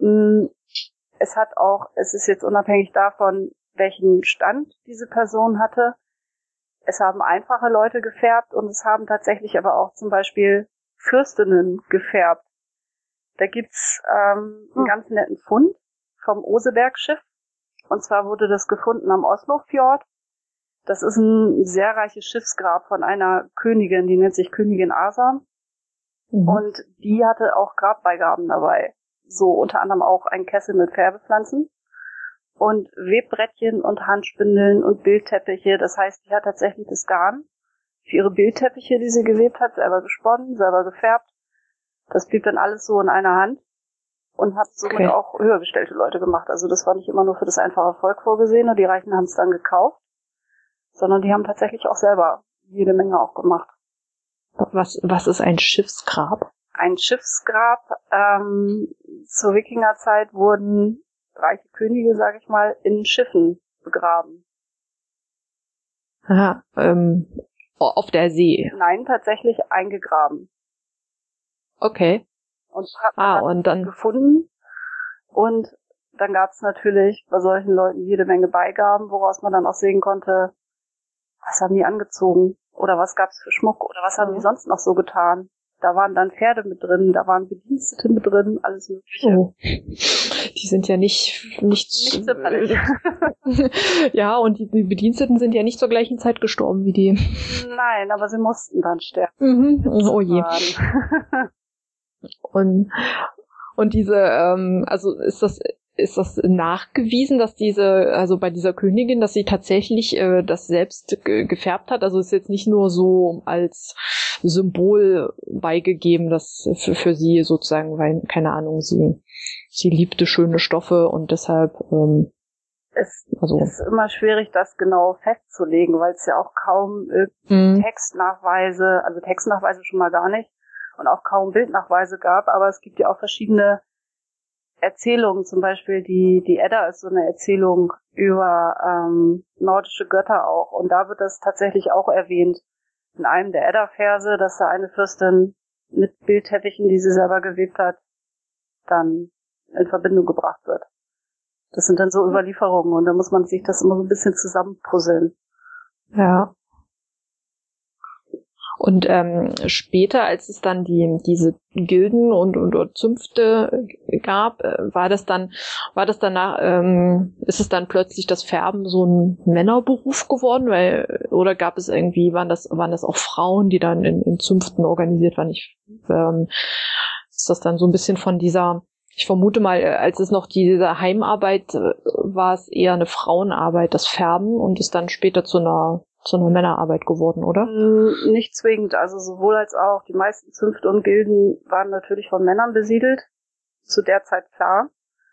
es ist jetzt unabhängig davon, welchen Stand diese Person hatte. Es haben einfache Leute gefärbt und es haben tatsächlich aber auch zum Beispiel Fürstinnen gefärbt. Da gibt's einen ganz netten Fund vom Osebergschiff. Und zwar wurde das gefunden am Oslofjord. Das ist ein sehr reiches Schiffsgrab von einer Königin, die nennt sich Königin Asa. Mhm. Und die hatte auch Grabbeigaben dabei. So unter anderem auch ein Kessel mit Färbepflanzen und Webbrettchen und Handspindeln und Bildteppiche. Das heißt, die hat tatsächlich das Garn für ihre Bildteppiche, die sie gewebt hat, selber gesponnen, selber gefärbt. Das blieb dann alles so in einer Hand und hat somit auch höher gestellte Leute gemacht. Also das war nicht immer nur für das einfache Volk vorgesehen und die Reichen haben es dann gekauft, sondern die haben tatsächlich auch selber jede Menge auch gemacht. Was ist ein Schiffsgrab? Ein Schiffsgrab. Zur Wikingerzeit wurden reiche Könige, sage ich mal, in Schiffen begraben. Aha, auf der See? Nein, tatsächlich eingegraben. Okay. Und hat man dann gefunden. Und dann gab es natürlich bei solchen Leuten jede Menge Beigaben, woraus man dann auch sehen konnte, was haben die angezogen oder was gab es für Schmuck oder was haben die sonst noch so getan. Da waren dann Pferde mit drin, da waren Bedienstete mit drin, alles Mögliche. Oh. Die sind ja nicht zimperlich. Ja, und die Bediensteten sind ja nicht zur gleichen Zeit gestorben wie die. Nein, aber sie mussten dann sterben. Mhm. Oh je. Und diese, also ist das nachgewiesen, dass also bei dieser Königin, dass sie tatsächlich das selbst gefärbt hat? Also ist jetzt nicht nur so als Symbol beigegeben, dass für sie sozusagen, weil, keine Ahnung, sie liebte schöne Stoffe und deshalb es ist immer schwierig, das genau festzulegen, weil es ja auch kaum Textnachweise schon mal gar nicht und auch kaum Bildnachweise gab, aber es gibt ja auch verschiedene Erzählungen, zum Beispiel die Edda ist so eine Erzählung über nordische Götter auch und da wird das tatsächlich auch erwähnt in einem der Edda-Verse, dass da eine Fürstin mit Bildteppichen, die sie selber gewebt hat, dann in Verbindung gebracht wird. Das sind dann so Überlieferungen und da muss man sich das immer so ein bisschen zusammenpuzzeln. Ja. Und später, als es dann diese Gilden und Zünfte gab, ist es dann plötzlich das Färben so ein Männerberuf geworden, oder gab es irgendwie, waren das auch Frauen, die dann in Zünften organisiert waren? Ist das dann so ein bisschen von dieser, ich vermute mal, als es noch diese Heimarbeit war, es eher eine Frauenarbeit, das Färben, und ist dann später zu einer Männerarbeit geworden, oder? Nicht zwingend, also sowohl als auch. Die meisten Zünfte und Gilden waren natürlich von Männern besiedelt, zu der Zeit klar.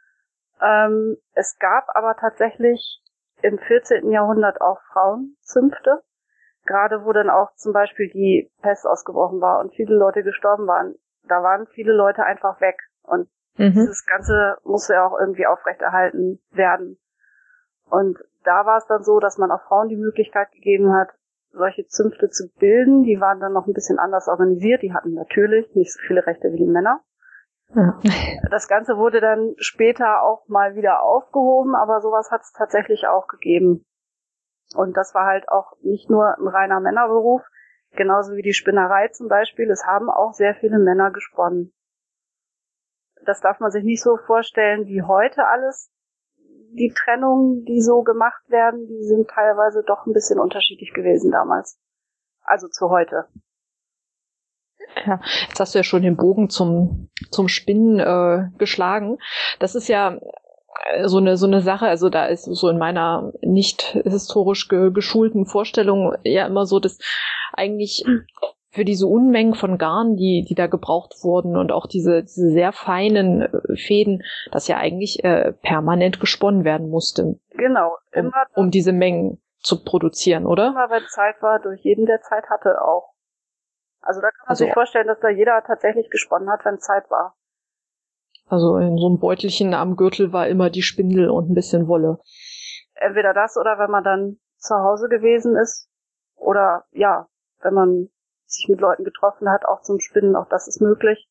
Es gab aber tatsächlich im 14. Jahrhundert auch Frauenzünfte, gerade wo dann auch zum Beispiel die Pest ausgebrochen war und viele Leute gestorben waren. Da waren viele Leute einfach weg und dieses Ganze musste ja auch irgendwie aufrechterhalten werden. Und da war es dann so, dass man auch Frauen die Möglichkeit gegeben hat, solche Zünfte zu bilden. Die waren dann noch ein bisschen anders organisiert. Die hatten natürlich nicht so viele Rechte wie die Männer. Ja. Das Ganze wurde dann später auch mal wieder aufgehoben, aber sowas hat es tatsächlich auch gegeben. Und das war halt auch nicht nur ein reiner Männerberuf. Genauso wie die Spinnerei zum Beispiel. Es haben auch sehr viele Männer gesponnen. Das darf man sich nicht so vorstellen wie heute alles. Die Trennungen, die so gemacht werden, die sind teilweise doch ein bisschen unterschiedlich gewesen damals. Also zu heute. Ja, jetzt hast du ja schon den Bogen zum Spinnen geschlagen. Das ist ja so eine Sache, also da ist so in meiner nicht historisch geschulten Vorstellung ja immer so, dass eigentlich für diese Unmengen von Garn, die da gebraucht wurden und auch diese sehr feinen Fäden, das ja eigentlich permanent gesponnen werden musste. Genau, immer um diese Mengen zu produzieren, oder? Immer wenn Zeit war, durch jeden, der Zeit hatte auch. Also da kann man sich vorstellen, dass da jeder tatsächlich gesponnen hat, wenn Zeit war. Also in so einem Beutelchen am Gürtel war immer die Spindel und ein bisschen Wolle. Entweder das oder wenn man dann zu Hause gewesen ist oder ja, wenn man sich mit Leuten getroffen hat, auch zum Spinnen, auch das ist möglich.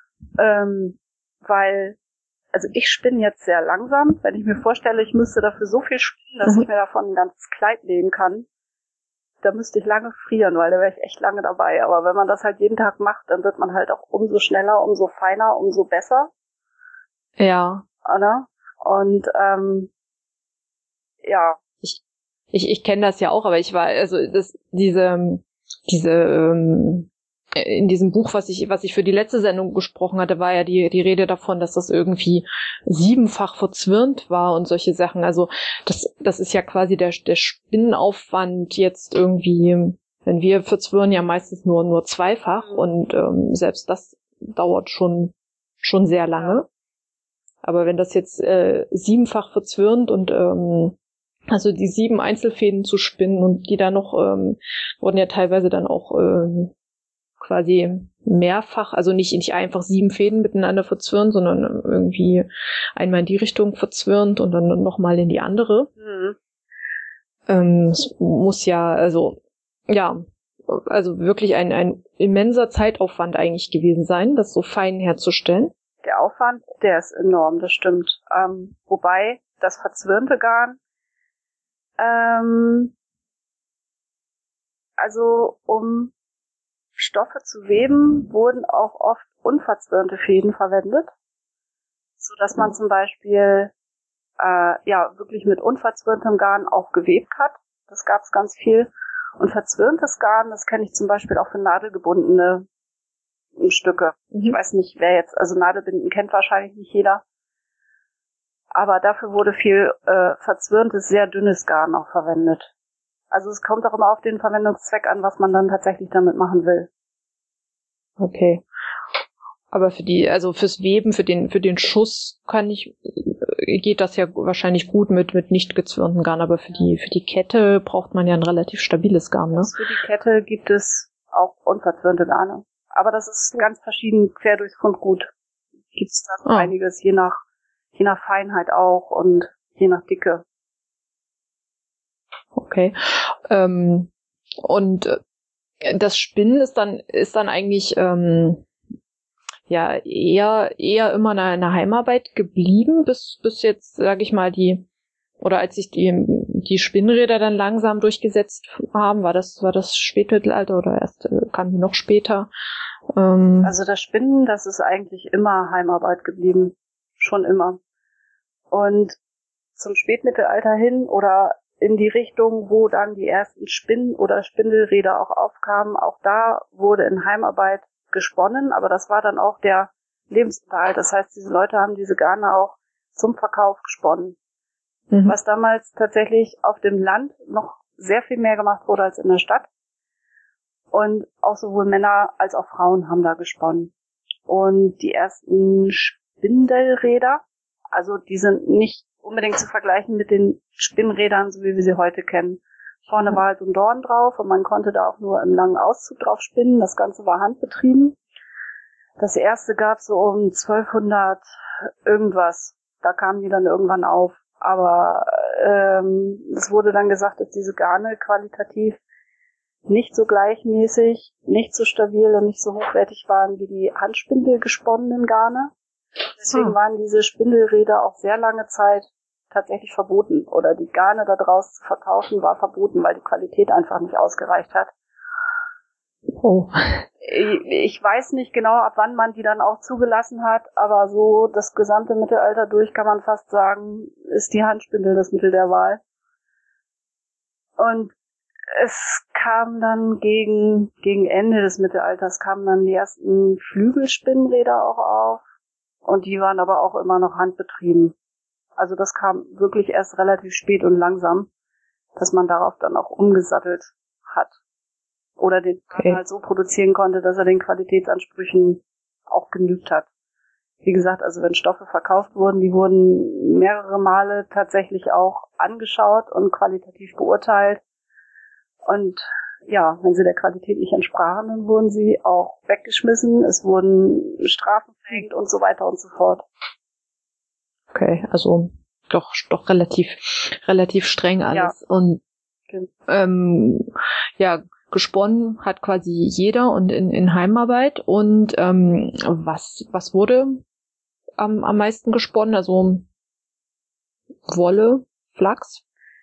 Weil, also ich spinne jetzt sehr langsam. Wenn ich mir vorstelle, ich müsste dafür so viel spinnen, dass ich mir davon ein ganzes Kleid nähen kann, da müsste ich lange frieren, weil da wäre ich echt lange dabei. Aber wenn man das halt jeden Tag macht, dann wird man halt auch umso schneller, umso feiner, umso besser. Ja. Oder? Und ja. Ich kenne das ja auch, aber ich war, also in diesem Buch, was ich für die letzte Sendung gesprochen hatte, war ja die Rede davon, dass das irgendwie 7-fach verzwirnt war und solche Sachen. Also das ist ja quasi der Spinnaufwand jetzt irgendwie, wenn wir verzwirren ja meistens nur 2-fach und selbst das dauert schon sehr lange. Aber wenn das jetzt 7-fach verzwirnt und also die 7 Einzelfäden zu spinnen und die da noch wurden ja teilweise dann auch quasi mehrfach, also nicht einfach 7 Fäden miteinander verzwirnt, sondern irgendwie einmal in die Richtung verzwirnt und dann nochmal in die andere. Es muss ja, also wirklich ein immenser Zeitaufwand eigentlich gewesen sein, das so fein herzustellen. Der Aufwand, der ist enorm, das stimmt. Wobei das verzwirnte Garn, also um Stoffe zu weben, wurden auch oft unverzwirnte Fäden verwendet, so dass man zum Beispiel wirklich mit unverzwirntem Garn auch gewebt hat. Das gab es ganz viel. Und verzwirntes Garn, das kenne ich zum Beispiel auch für nadelgebundene Stücke. Ich weiß nicht, wer jetzt, also Nadelbinden kennt wahrscheinlich nicht jeder. Aber dafür wurde viel verzwirntes, sehr dünnes Garn auch verwendet. Also es kommt auch immer auf den Verwendungszweck an, was man dann tatsächlich damit machen will. Okay. Aber fürs Weben, für den Schuss geht das ja wahrscheinlich gut mit nicht gezwirnten Garn, aber für die Kette braucht man ja ein relativ stabiles Garn, ne? Für die Kette gibt es auch unverzwirnte Garne. Aber das ist ganz verschieden, quer durchs Fundgut. Gibt's da so einiges, je nach Feinheit auch und je nach Dicke. Okay. Und das Spinnen ist dann eigentlich eher immer eine Heimarbeit geblieben, bis jetzt, sage ich mal, als sich die Spinnräder dann langsam durchgesetzt haben, war das Spätmittelalter oder erst kam die noch später? Also das Spinnen, das ist eigentlich immer Heimarbeit geblieben. Schon immer. Und zum Spätmittelalter hin oder in die Richtung, wo dann die ersten Spinnen- oder Spindelräder auch aufkamen, auch da wurde in Heimarbeit gesponnen, aber das war dann auch der Lebensunterhalt. Das heißt, diese Leute haben diese Garne auch zum Verkauf gesponnen. Was damals tatsächlich auf dem Land noch sehr viel mehr gemacht wurde als in der Stadt. Und auch sowohl Männer als auch Frauen haben da gesponnen. Und die ersten Spindelräder, also die sind nicht unbedingt zu vergleichen mit den Spinnrädern, so wie wir sie heute kennen. Vorne war halt ein Dorn drauf und man konnte da auch nur im langen Auszug drauf spinnen. Das Ganze war handbetrieben. Das erste gab es so um 1200 irgendwas. Da kamen die dann irgendwann auf. Aber es wurde dann gesagt, dass diese Garne qualitativ nicht so gleichmäßig, nicht so stabil und nicht so hochwertig waren wie die Handspindel gesponnenen Garne. Deswegen waren diese Spindelräder auch sehr lange Zeit tatsächlich verboten. Oder die Garne da draus zu verkaufen war verboten, weil die Qualität einfach nicht ausgereicht hat. Oh. Ich weiß nicht genau, ab wann man die dann auch zugelassen hat, aber so das gesamte Mittelalter durch kann man fast sagen, ist die Handspindel das Mittel der Wahl. Und es kam dann gegen Ende des Mittelalters kamen dann die ersten Flügelspinnräder auch auf und die waren aber auch immer noch handbetrieben. Also das kam wirklich erst relativ spät und langsam, dass man darauf dann auch umgesattelt hat. Oder den halt so produzieren konnte, dass er den Qualitätsansprüchen auch genügt hat. Wie gesagt, also wenn Stoffe verkauft wurden, die wurden mehrere Male tatsächlich auch angeschaut und qualitativ beurteilt. Und ja, wenn sie der Qualität nicht entsprachen, dann wurden sie auch weggeschmissen, es wurden Strafen verhängt und so weiter und so fort. Okay, also doch relativ streng alles. Ja. Und ja, gesponnen hat quasi jeder und in Heimarbeit. Und was wurde am meisten gesponnen? Also Wolle, Flachs?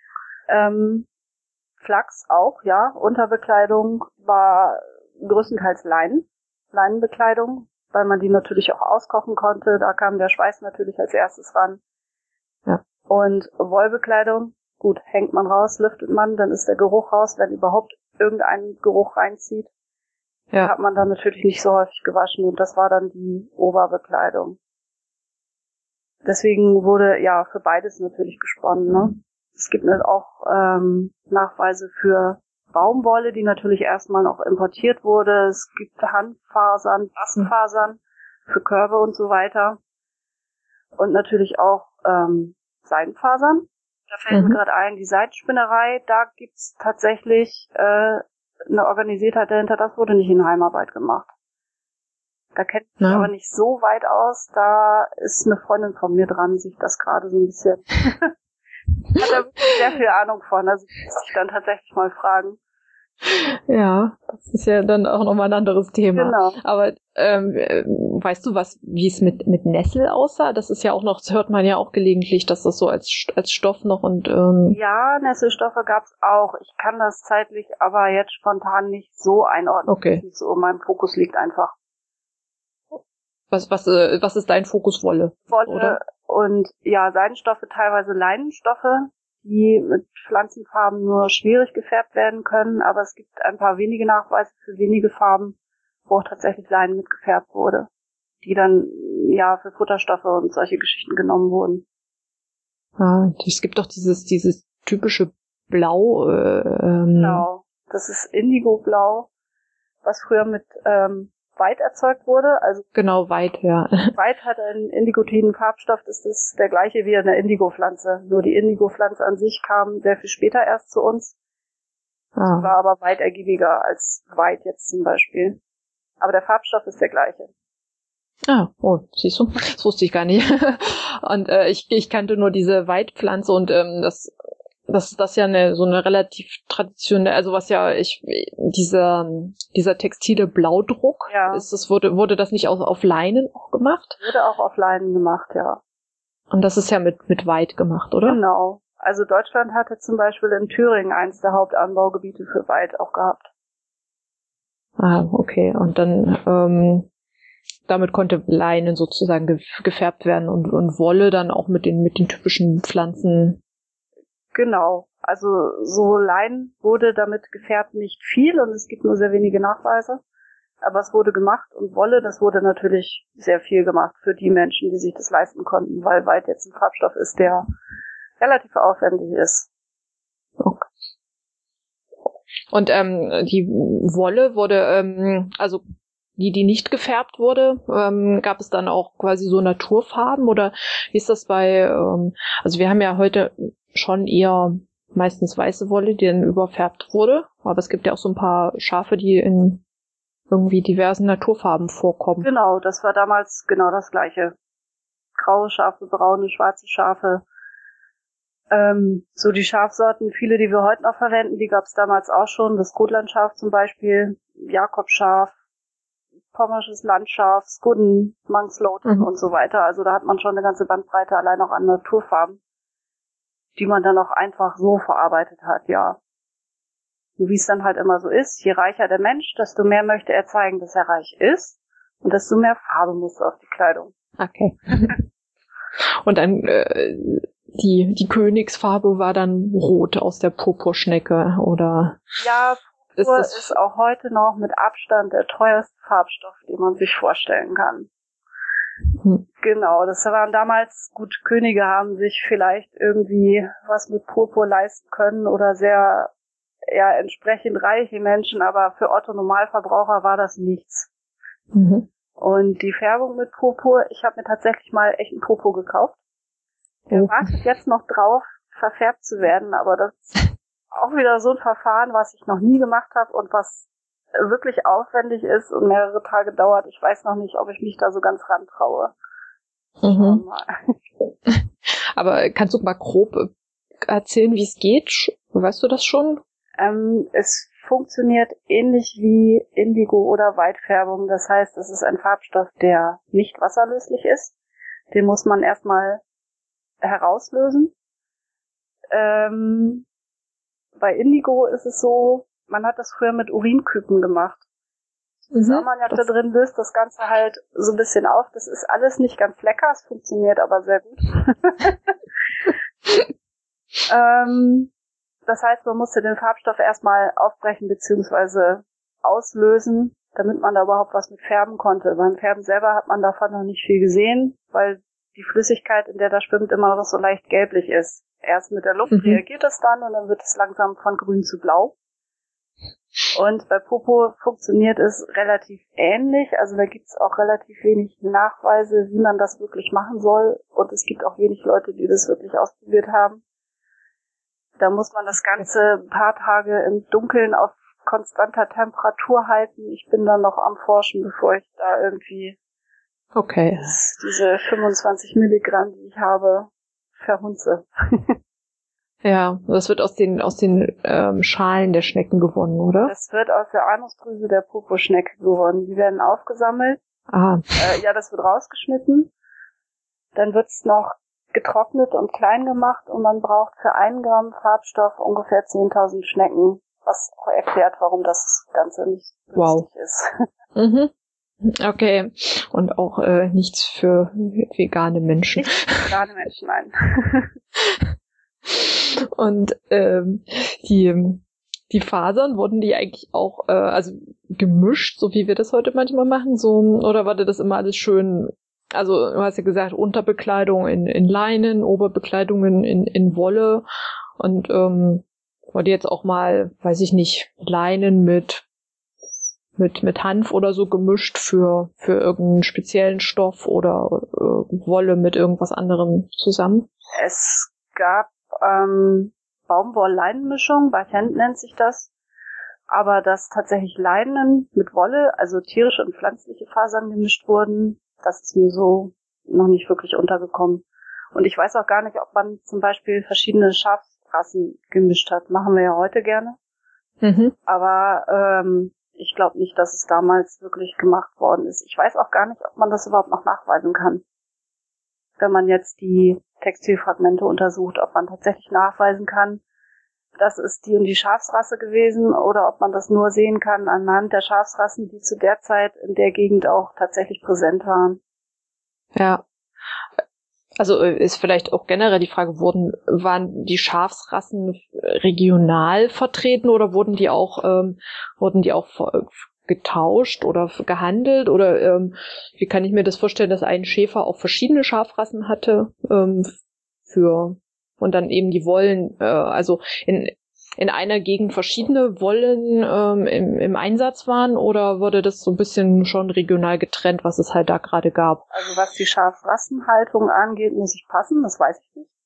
Flachs auch, ja. Unterbekleidung war größtenteils Leinenbekleidung, weil man die natürlich auch auskochen konnte. Da kam der Schweiß natürlich als erstes ran. Ja. Und Wollbekleidung, gut, hängt man raus, lüftet man, dann ist der Geruch raus, wenn überhaupt irgendein Geruch reinzieht. Ja. Hat man dann natürlich nicht so häufig gewaschen und das war dann die Oberbekleidung. Deswegen wurde ja für beides natürlich gesponnen, ne? Es gibt auch Nachweise für Baumwolle, die natürlich erstmal noch importiert wurde. Es gibt Handfasern, Bastfasern für Körbe und so weiter. Und natürlich auch Seidenfasern. Da fällt mir gerade ein, die Seidenspinnerei, da gibt's tatsächlich eine Organisiertheit dahinter, das wurde nicht in Heimarbeit gemacht. Da kennt ich aber nicht so weit aus, da ist eine Freundin von mir dran, sich das gerade so ein bisschen hat da wirklich sehr viel Ahnung von, also muss ich dann tatsächlich mal fragen. Ja, das ist ja dann auch nochmal ein anderes Thema. Genau. Aber weißt du, wie es mit Nessel aussah? Das ist ja auch noch, das hört man ja auch gelegentlich, dass das so als Stoff noch und ja, Nesselstoffe gab's auch. Ich kann das zeitlich aber jetzt spontan nicht so einordnen. Okay. Nicht so, mein Fokus liegt einfach. Was ist dein Fokus? Wolle, oder? Und ja, Seidenstoffe, teilweise Leinenstoffe, die mit Pflanzenfarben nur schwierig gefärbt werden können, aber es gibt ein paar wenige Nachweise für wenige Farben, wo auch tatsächlich Leinen mitgefärbt wurde, die dann ja für Futterstoffe und solche Geschichten genommen wurden. Ah, es gibt doch dieses typische Blau. Genau, das ist Indigoblau, was früher mit Weid erzeugt wurde. Also genau, Weid, ja. Weid hat einen indigotiden Farbstoff, das ist der gleiche wie eine Indigopflanze. Nur die Indigopflanze an sich kam sehr viel später erst zu uns. War aber weit ergiebiger als Weid jetzt zum Beispiel. Aber der Farbstoff ist der gleiche. Ah, oh, siehst du? Das wusste ich gar nicht. Und ich kannte nur diese Weidpflanze und das ja so eine relativ traditionelle, also was ja dieser textile Blaudruck, ja. Wurde das nicht auf Leinen auch gemacht? Wurde auch auf Leinen gemacht, ja. Und das ist ja mit Weid gemacht, oder? Genau. Also Deutschland hatte zum Beispiel in Thüringen eins der Hauptanbaugebiete für Weid auch gehabt. Ah, okay. Und dann damit konnte Leinen sozusagen gefärbt werden und Wolle dann auch mit den typischen Pflanzen. Genau, also so Leinen wurde damit gefärbt nicht viel und es gibt nur sehr wenige Nachweise, aber es wurde gemacht und Wolle, das wurde natürlich sehr viel gemacht für die Menschen, die sich das leisten konnten, weil Weid jetzt ein Farbstoff ist, der relativ aufwendig ist. Okay. Und die Wolle wurde, also die nicht gefärbt wurde, gab es dann auch quasi so Naturfarben oder wie ist das bei, also wir haben ja heute schon eher meistens weiße Wolle, die dann überfärbt wurde, aber es gibt ja auch so ein paar Schafe, die in irgendwie diversen Naturfarben vorkommen. Genau, das war damals genau das Gleiche. Graue Schafe, braune, schwarze Schafe. So die Schafsorten, viele, die wir heute noch verwenden, die gab es damals auch schon. Das Gotlandschaf zum Beispiel, Jakobschaf, Pommersches Landschaf, Skudden, Manxloten und so weiter. Also da hat man schon eine ganze Bandbreite allein auch an Naturfarben, die man dann auch einfach so verarbeitet hat, ja. Und wie es dann halt immer so ist, je reicher der Mensch, desto mehr möchte er zeigen, dass er reich ist und desto mehr Farbe muss auf die Kleidung. Okay. Und dann die Königsfarbe war dann rot aus der Purpurschnecke, oder? Ja, Purpur ist auch heute noch mit Abstand der teuerste Farbstoff, den man sich vorstellen kann. Genau, das waren damals, gut, Könige haben sich vielleicht irgendwie was mit Purpur leisten können oder sehr, ja, entsprechend reiche Menschen, aber für Otto Normalverbraucher war das nichts. Mhm. Und die Färbung mit Purpur, ich habe mir tatsächlich mal echten Purpur gekauft. Der wartet jetzt noch drauf, verfärbt zu werden, aber das ist auch wieder so ein Verfahren, was ich noch nie gemacht habe und was wirklich aufwendig ist und mehrere Tage dauert. Ich weiß noch nicht, ob ich mich da so ganz rantraue. Mhm. Aber kannst du mal grob erzählen, wie es geht? Weißt du das schon? Es funktioniert ähnlich wie Indigo oder Weitfärbung. Das heißt, es ist ein Farbstoff, der nicht wasserlöslich ist. Den muss man erstmal herauslösen. Bei Indigo ist es so, man hat das früher mit Urinküken gemacht. Das Ammoniak da drin löst das Ganze halt so ein bisschen auf. Das ist alles nicht ganz lecker, es funktioniert aber sehr gut. Das heißt, man musste den Farbstoff erstmal aufbrechen bzw. auslösen, damit man da überhaupt was mit färben konnte. Beim Färben selber hat man davon noch nicht viel gesehen, weil die Flüssigkeit, in der da schwimmt, immer noch so leicht gelblich ist. Erst mit der Luft reagiert es dann und dann wird es langsam von grün zu blau. Und bei Purpur funktioniert es relativ ähnlich, also da gibt es auch relativ wenig Nachweise, wie man das wirklich machen soll, und es gibt auch wenig Leute, die das wirklich ausprobiert haben. Da muss man das Ganze ein paar Tage im Dunkeln auf konstanter Temperatur halten. Ich bin dann noch am Forschen, bevor ich da irgendwie diese 25 Milligramm, die ich habe, verhunze. Ja, das wird aus den Schalen der Schnecken gewonnen, oder? Das wird aus der Anusdrüse der Purpurschnecke gewonnen. Die werden aufgesammelt. Das wird rausgeschnitten. Dann wird's noch getrocknet und klein gemacht und man braucht für 1 Gramm Farbstoff ungefähr 10.000 Schnecken, was auch erklärt, warum das Ganze nicht günstig ist. Mhm. Okay. Und auch nichts für vegane Menschen. Nichts für vegane Menschen, nein. Und die Fasern, wurden die eigentlich auch gemischt, so wie wir das heute manchmal machen, so, oder war das immer alles schön? Also du hast ja gesagt, Unterbekleidung in Leinen, Oberbekleidung in Wolle, und wurde jetzt auch mal, weiß ich nicht, Leinen mit Hanf oder so gemischt für irgendeinen speziellen Stoff oder Wolle mit irgendwas anderem zusammen? Es gab Baumwoll-Leinenmischung, Barchent nennt sich das, aber dass tatsächlich Leinen mit Wolle, also tierische und pflanzliche Fasern gemischt wurden, das ist mir so noch nicht wirklich untergekommen. Und ich weiß auch gar nicht, ob man zum Beispiel verschiedene Schafsrassen gemischt hat. Machen wir ja heute gerne. Mhm. Aber ich glaube nicht, dass es damals wirklich gemacht worden ist. Ich weiß auch gar nicht, ob man das überhaupt noch nachweisen kann. Wenn man jetzt die Textilfragmente untersucht, ob man tatsächlich nachweisen kann, das ist die und die Schafsrasse gewesen, oder ob man das nur sehen kann anhand der Schafsrassen, die zu der Zeit in der Gegend auch tatsächlich präsent waren. Ja. Also ist vielleicht auch generell die Frage, waren die Schafsrassen regional vertreten oder wurden die auch getauscht oder gehandelt, oder wie kann ich mir das vorstellen, dass ein Schäfer auch verschiedene Schafrassen hatte und dann eben die Wollen, also in einer Gegend verschiedene Wollen im Einsatz waren, oder wurde das so ein bisschen schon regional getrennt, was es halt da gerade gab? Also was die Schafrassenhaltung angeht, muss ich passen, das weiß ich nicht.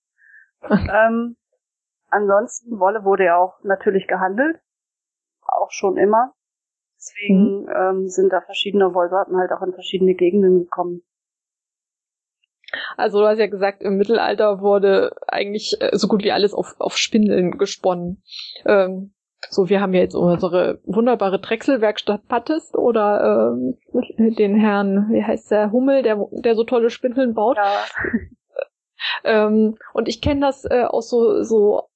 Ansonsten, Wolle wurde ja auch natürlich gehandelt, auch schon immer. Deswegen sind da verschiedene Wollsorten halt auch in verschiedene Gegenden gekommen. Also du hast ja gesagt, im Mittelalter wurde eigentlich so gut wie alles auf Spindeln gesponnen. Wir haben ja jetzt unsere wunderbare Drechselwerkstatt Pattest oder den Herrn, wie heißt der, Hummel, der so tolle Spindeln baut. Ja. Und ich kenne das aus so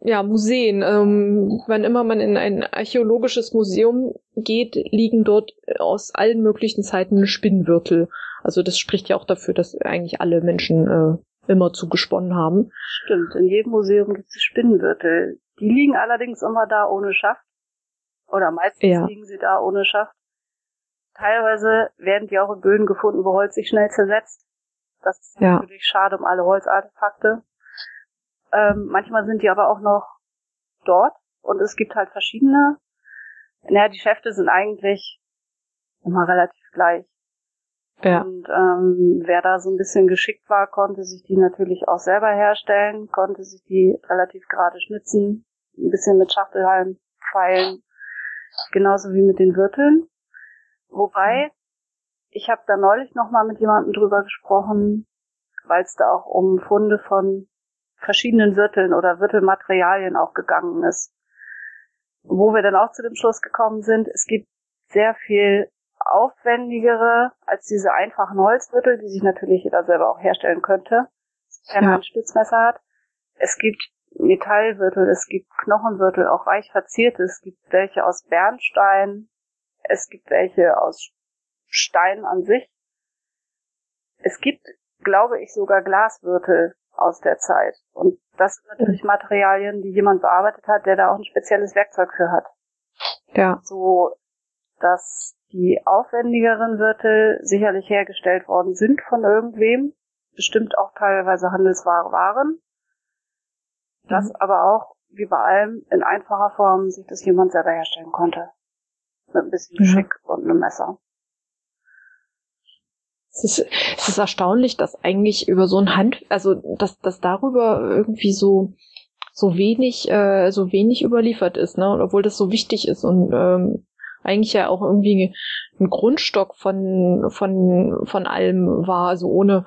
Museen. Wann immer man in ein archäologisches Museum geht, liegen dort aus allen möglichen Zeiten Spinnwürtel. Also das spricht ja auch dafür, dass eigentlich alle Menschen immer zugesponnen haben. Stimmt, in jedem Museum gibt es Spinnwürtel. Die liegen allerdings immer da ohne Schaft. Oder meistens liegen sie da ohne Schaft. Teilweise werden die auch in Böden gefunden, wo Holz sich schnell zersetzt. Das ist natürlich schade um alle Holzartefakte. Manchmal sind die aber auch noch dort und es gibt halt verschiedene. Naja, die Schäfte sind eigentlich immer relativ gleich. Ja. Und wer da so ein bisschen geschickt war, konnte sich die natürlich auch selber herstellen, konnte sich die relativ gerade schnitzen, ein bisschen mit Schachtelhalm feilen, genauso wie mit den Wirteln. Wobei, ich habe da neulich nochmal mit jemandem drüber gesprochen, weil es da auch um Funde von verschiedenen Wirteln oder Wirtelmaterialien auch gegangen ist. Wo wir dann auch zu dem Schluss gekommen sind, es gibt sehr viel aufwendigere als diese einfachen Holzwirtel, die sich natürlich jeder selber auch herstellen könnte, wenn man ein Spitzmesser hat. Es gibt Metallwirtel, es gibt Knochenwirtel, auch reich verzierte. Es gibt welche aus Bernstein, es gibt welche aus Stein an sich. Es gibt, glaube ich, sogar Glaswirtel aus der Zeit. Und das sind natürlich Materialien, die jemand bearbeitet hat, der da auch ein spezielles Werkzeug für hat. Ja. So, dass die aufwendigeren Wirtel sicherlich hergestellt worden sind von irgendwem, bestimmt auch teilweise handelsware waren. Das aber auch, wie bei allem, in einfacher Form sich das jemand selber herstellen konnte. Mit ein bisschen Geschick und einem Messer. Es ist erstaunlich, dass eigentlich über so ein dass darüber irgendwie so wenig überliefert ist, ne? Und obwohl das so wichtig ist und eigentlich ja auch irgendwie ein Grundstock von allem war. Also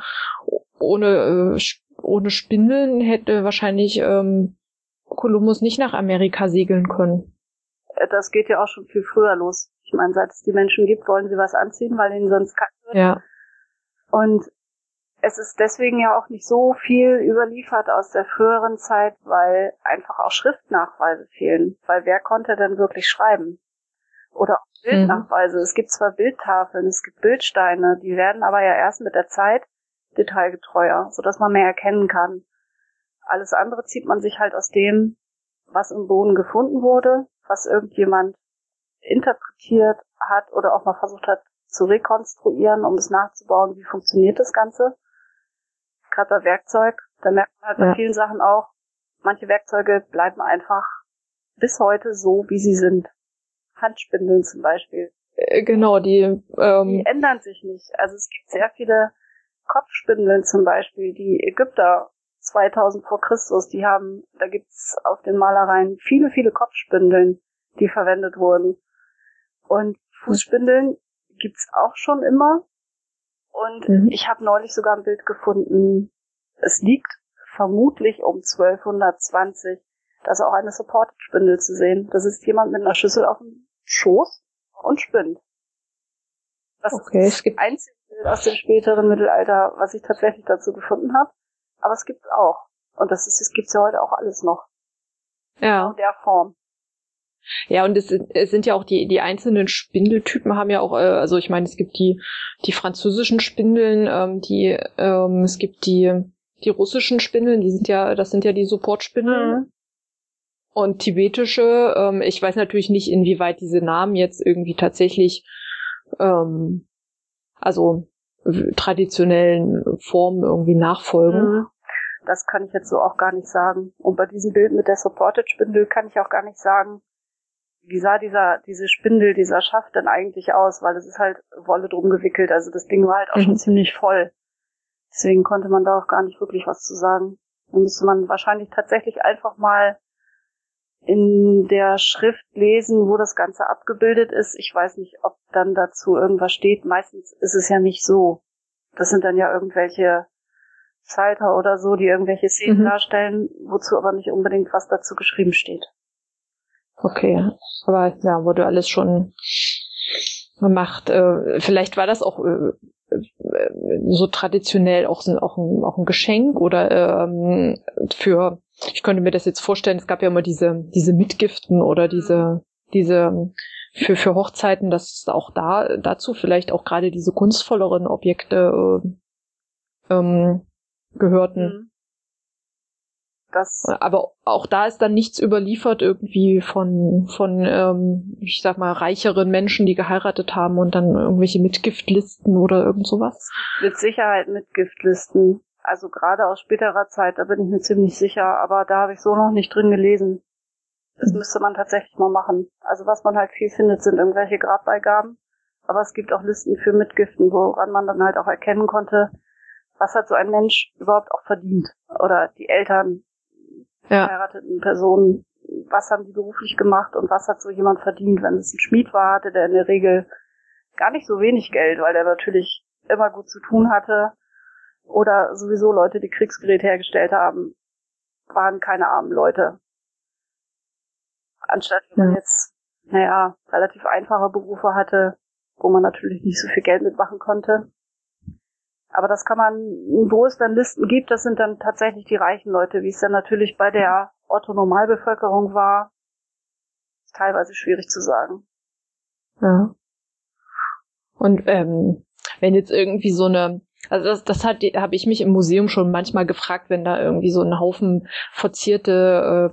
ohne Spindeln hätte wahrscheinlich Kolumbus nicht nach Amerika segeln können. Das geht ja auch schon viel früher los. Ich meine, seit es die Menschen gibt, wollen sie was anziehen, weil ihnen sonst kalt wird. Ja. Und es ist deswegen ja auch nicht so viel überliefert aus der früheren Zeit, weil einfach auch Schriftnachweise fehlen. Weil wer konnte denn wirklich schreiben? Oder auch Bildnachweise. Es gibt zwar Bildtafeln, es gibt Bildsteine, die werden aber ja erst mit der Zeit detailgetreuer, sodass man mehr erkennen kann. Alles andere zieht man sich halt aus dem, was im Boden gefunden wurde, was irgendjemand interpretiert hat oder auch mal versucht hat zu rekonstruieren, um es nachzubauen, wie funktioniert das Ganze. Gerade bei Werkzeug, da merkt man halt bei vielen Sachen auch, manche Werkzeuge bleiben einfach bis heute so, wie sie sind. Handspindeln zum Beispiel. Genau, die ändern sich nicht. Also es gibt sehr viele Kopfspindeln zum Beispiel, die Ägypter 2000 vor Christus, da gibt's auf den Malereien viele, viele Kopfspindeln, die verwendet wurden. Und Fußspindeln gibt's auch schon immer. Und ich habe neulich sogar ein Bild gefunden, es liegt vermutlich um 1220, da ist auch eine Supported-Spindel zu sehen. Das ist jemand mit einer Schüssel auf dem Schoß und spinnt. Das ist das einzige Bild aus dem späteren Mittelalter, was ich tatsächlich dazu gefunden habe. Aber es gibt's auch. Und das gibt's ja heute auch alles noch. Ja. In der Form. Ja, und es sind ja auch die einzelnen Spindeltypen haben ja auch, also ich meine, es gibt die französischen Spindeln, es gibt die russischen Spindeln, das sind ja die Supportspindeln. Und tibetische, ich weiß natürlich nicht, inwieweit diese Namen jetzt irgendwie tatsächlich, traditionellen Formen irgendwie nachfolgen. Das kann ich jetzt so auch gar nicht sagen. Und bei diesem Bild mit der Supported-Spindel kann ich auch gar nicht sagen, wie sah diese Spindel, dieser Schaft denn eigentlich aus, weil es ist halt Wolle drum gewickelt, also das Ding war halt auch schon ziemlich voll. Deswegen konnte man da auch gar nicht wirklich was zu sagen. Da müsste man wahrscheinlich tatsächlich einfach mal in der Schrift lesen, wo das Ganze abgebildet ist. Ich weiß nicht, ob dann dazu irgendwas steht. Meistens ist es ja nicht so. Das sind dann ja irgendwelche Psalter oder so, die irgendwelche Szenen darstellen, wozu aber nicht unbedingt was dazu geschrieben steht. Okay, aber ja, wurde alles schon gemacht. Vielleicht war das auch so traditionell auch ein Geschenk oder für ich könnte mir das jetzt vorstellen, es gab ja immer diese Mitgiften oder diese für Hochzeiten, dass auch dazu vielleicht auch gerade diese kunstvolleren Objekte gehörten. Aber auch da ist dann nichts überliefert irgendwie von ich sag mal, reicheren Menschen, die geheiratet haben und dann irgendwelche Mitgiftlisten oder irgend sowas? Mit Sicherheit Mitgiftlisten. Also gerade aus späterer Zeit, da bin ich mir ziemlich sicher, aber da habe ich so noch nicht drin gelesen. Das müsste man tatsächlich mal machen. Also was man halt viel findet, sind irgendwelche Grabbeigaben. Aber es gibt auch Listen für Mitgiften, woran man dann halt auch erkennen konnte, was hat so ein Mensch überhaupt auch verdient. Oder die Eltern verheirateten Personen, was haben die beruflich gemacht und was hat so jemand verdient. Wenn es ein Schmied war, hatte der in der Regel gar nicht so wenig Geld, weil der natürlich immer gut zu tun hatte. Oder sowieso Leute, die Kriegsgeräte hergestellt haben, waren keine armen Leute. Anstatt wenn man jetzt, relativ einfache Berufe hatte, wo man natürlich nicht so viel Geld mitmachen konnte. Aber das kann man, wo es dann Listen gibt, das sind dann tatsächlich die reichen Leute, wie es dann natürlich bei der Otto-Normalbevölkerung war, ist teilweise schwierig zu sagen. Ja. Und wenn jetzt irgendwie so eine, also das habe ich mich im Museum schon manchmal gefragt, wenn da irgendwie so ein Haufen verzierte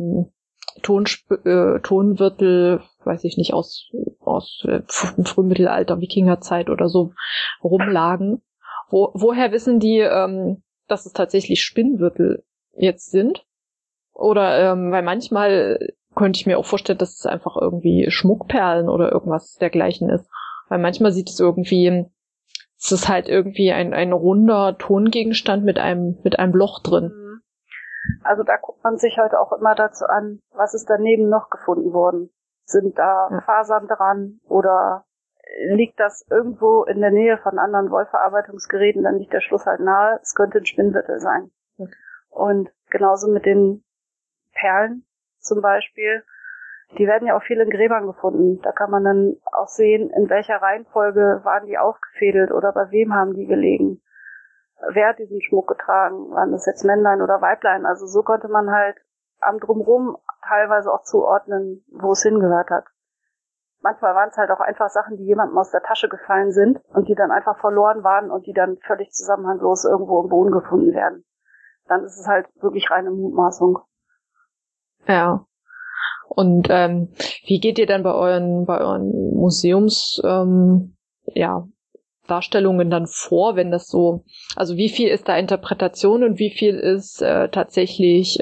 Tonwirtel, weiß ich nicht, aus Frühmittelalter, Wikingerzeit oder so rumlagen. Woher wissen die, dass es tatsächlich Spinnwirtel jetzt sind? Oder weil manchmal könnte ich mir auch vorstellen, dass es einfach irgendwie Schmuckperlen oder irgendwas dergleichen ist. Weil manchmal sieht es irgendwie, es ist halt irgendwie ein runder Tongegenstand mit einem Loch drin. Also da guckt man sich halt auch immer dazu an, was ist daneben noch gefunden worden. Sind da Fasern dran oder liegt das irgendwo in der Nähe von anderen Wollverarbeitungsgeräten, dann liegt der Schluss halt nahe, es könnte ein Spinnwirtel sein. Okay. Und genauso mit den Perlen zum Beispiel, die werden ja auch viel in Gräbern gefunden. Da kann man dann auch sehen, in welcher Reihenfolge waren die aufgefädelt oder bei wem haben die gelegen. Wer hat diesen Schmuck getragen? Waren das jetzt Männlein oder Weiblein? Also so konnte man halt am Drumherum teilweise auch zuordnen, wo es hingehört hat. Manchmal waren es halt auch einfach Sachen, die jemandem aus der Tasche gefallen sind und die dann einfach verloren waren und die dann völlig zusammenhanglos irgendwo im Boden gefunden werden. Dann ist es halt wirklich reine Mutmaßung. Ja. Und wie geht ihr dann bei euren Museums Darstellungen dann vor, wenn das so, also wie viel ist da Interpretation und wie viel ist tatsächlich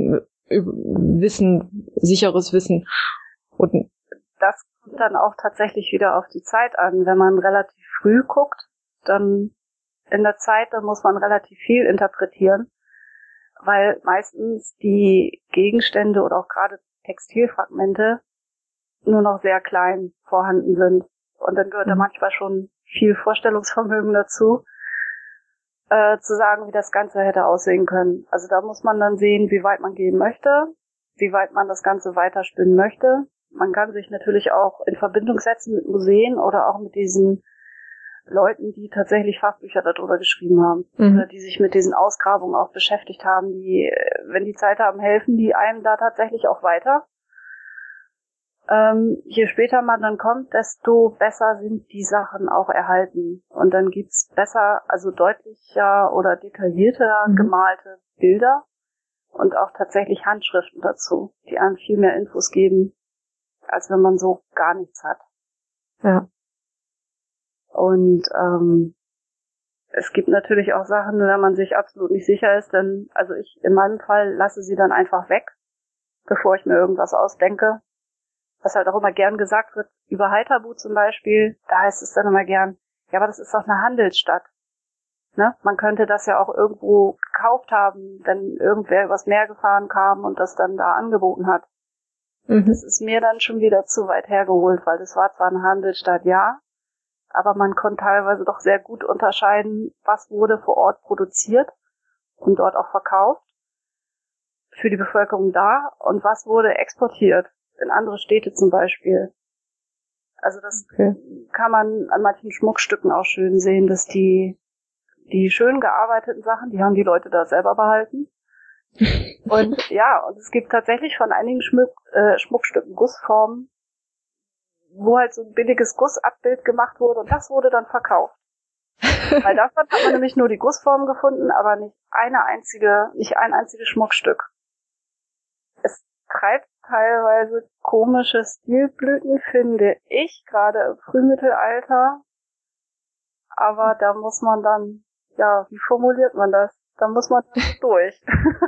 sicheres Wissen? Und das kommt dann auch tatsächlich wieder auf die Zeit an. Wenn man relativ früh guckt, dann in der Zeit, dann muss man relativ viel interpretieren, weil meistens die Gegenstände oder auch gerade Textilfragmente nur noch sehr klein vorhanden sind. Und dann gehört da manchmal schon viel Vorstellungsvermögen dazu, zu sagen, wie das Ganze hätte aussehen können. Also da muss man dann sehen, wie weit man gehen möchte, wie weit man das Ganze weiterspinnen möchte. Man kann sich natürlich auch in Verbindung setzen mit Museen oder auch mit diesen Leuten, die tatsächlich Fachbücher darüber geschrieben haben, oder die sich mit diesen Ausgrabungen auch beschäftigt haben, die, wenn die Zeit haben, helfen die einem da tatsächlich auch weiter. Je später man dann kommt, desto besser sind die Sachen auch erhalten. Und dann gibt's besser, also deutlicher oder detaillierter gemalte Bilder und auch tatsächlich Handschriften dazu, die einem viel mehr Infos geben, als wenn man so gar nichts hat. Ja. Und es gibt natürlich auch Sachen, wenn man sich absolut nicht sicher ist, dann, also ich in meinem Fall lasse sie dann einfach weg, bevor ich mir irgendwas ausdenke. Was halt auch immer gern gesagt wird, über Haithabu zum Beispiel, da heißt es dann immer gern, ja, aber das ist doch eine Handelsstadt. Ne? Man könnte das ja auch irgendwo gekauft haben, wenn irgendwer übers Meer gefahren kam und das dann da angeboten hat. Das ist mir dann schon wieder zu weit hergeholt, weil das war zwar eine Handelsstadt, ja, aber man konnte teilweise doch sehr gut unterscheiden, was wurde vor Ort produziert und dort auch verkauft für die Bevölkerung da und was wurde exportiert in andere Städte zum Beispiel. Also das kann man an manchen Schmuckstücken auch schön sehen, dass die schön gearbeiteten Sachen, die haben die Leute da selber behalten. Und ja, und es gibt tatsächlich von einigen Schmuckstücken Gussformen, wo halt so ein billiges Gussabbild gemacht wurde und das wurde dann verkauft. Weil davon hat man nämlich nur die Gussform gefunden, aber nicht ein einziges Schmuckstück. Es treibt teilweise komische Stilblüten, finde ich, gerade im Frühmittelalter. Aber da muss man dann, ja, wie formuliert man das? Da muss man dann durch.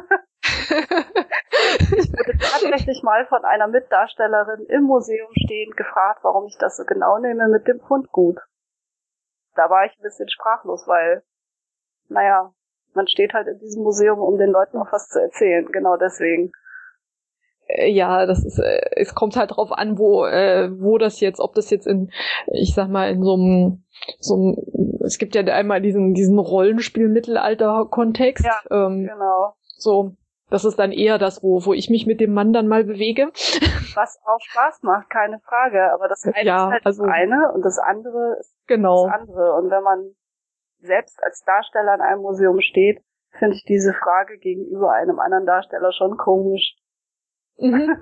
Ich wurde tatsächlich mal von einer Mitdarstellerin im Museum stehend gefragt, warum ich das so genau nehme mit dem Fundgut. Da war ich ein bisschen sprachlos, weil, naja, man steht halt in diesem Museum, um den Leuten noch was zu erzählen, genau deswegen. Ja, das ist, es kommt halt drauf an, wo das jetzt, ob das jetzt in, ich sag mal, in so einem, es gibt ja einmal diesen Rollenspiel-Mittelalter-Kontext. Ja, genau. So, das ist dann eher das, wo ich mich mit dem Mann dann mal bewege. Was auch Spaß macht, keine Frage, aber das eine ist halt das eine und das andere ist das andere. Und wenn man selbst als Darsteller in einem Museum steht, finde ich diese Frage gegenüber einem anderen Darsteller schon komisch. Mhm.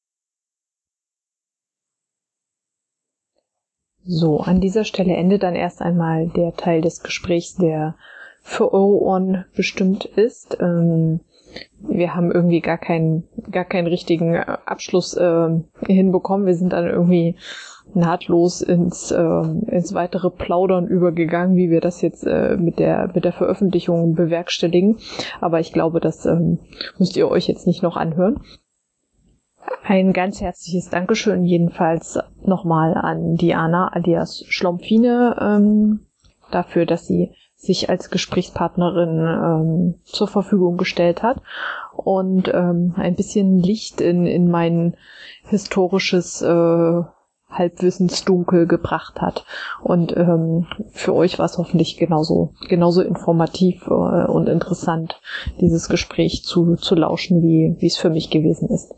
So, an dieser Stelle endet dann erst einmal der Teil des Gesprächs, der für eure Ohren bestimmt ist. Wir haben irgendwie gar keinen richtigen Abschluss hinbekommen. Wir sind dann irgendwie nahtlos ins weitere Plaudern übergegangen, wie wir das jetzt mit der Veröffentlichung bewerkstelligen. Aber ich glaube, das müsst ihr euch jetzt nicht noch anhören. Ein ganz herzliches Dankeschön jedenfalls nochmal an Diana alias Schlompfine dafür, dass sie sich als Gesprächspartnerin zur Verfügung gestellt hat und ein bisschen Licht in mein historisches Halbwissensdunkel gebracht hat. Und für euch war es hoffentlich genauso informativ und interessant, dieses Gespräch zu lauschen, wie es für mich gewesen ist.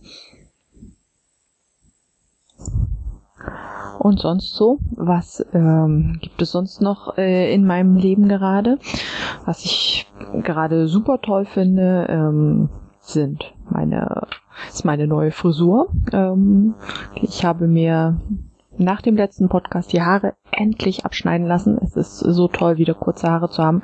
Und sonst so? Was gibt es sonst noch in meinem Leben gerade? Was ich gerade super toll finde, ist meine neue Frisur. Ich habe mir nach dem letzten Podcast die Haare endlich abschneiden lassen. Es ist so toll, wieder kurze Haare zu haben.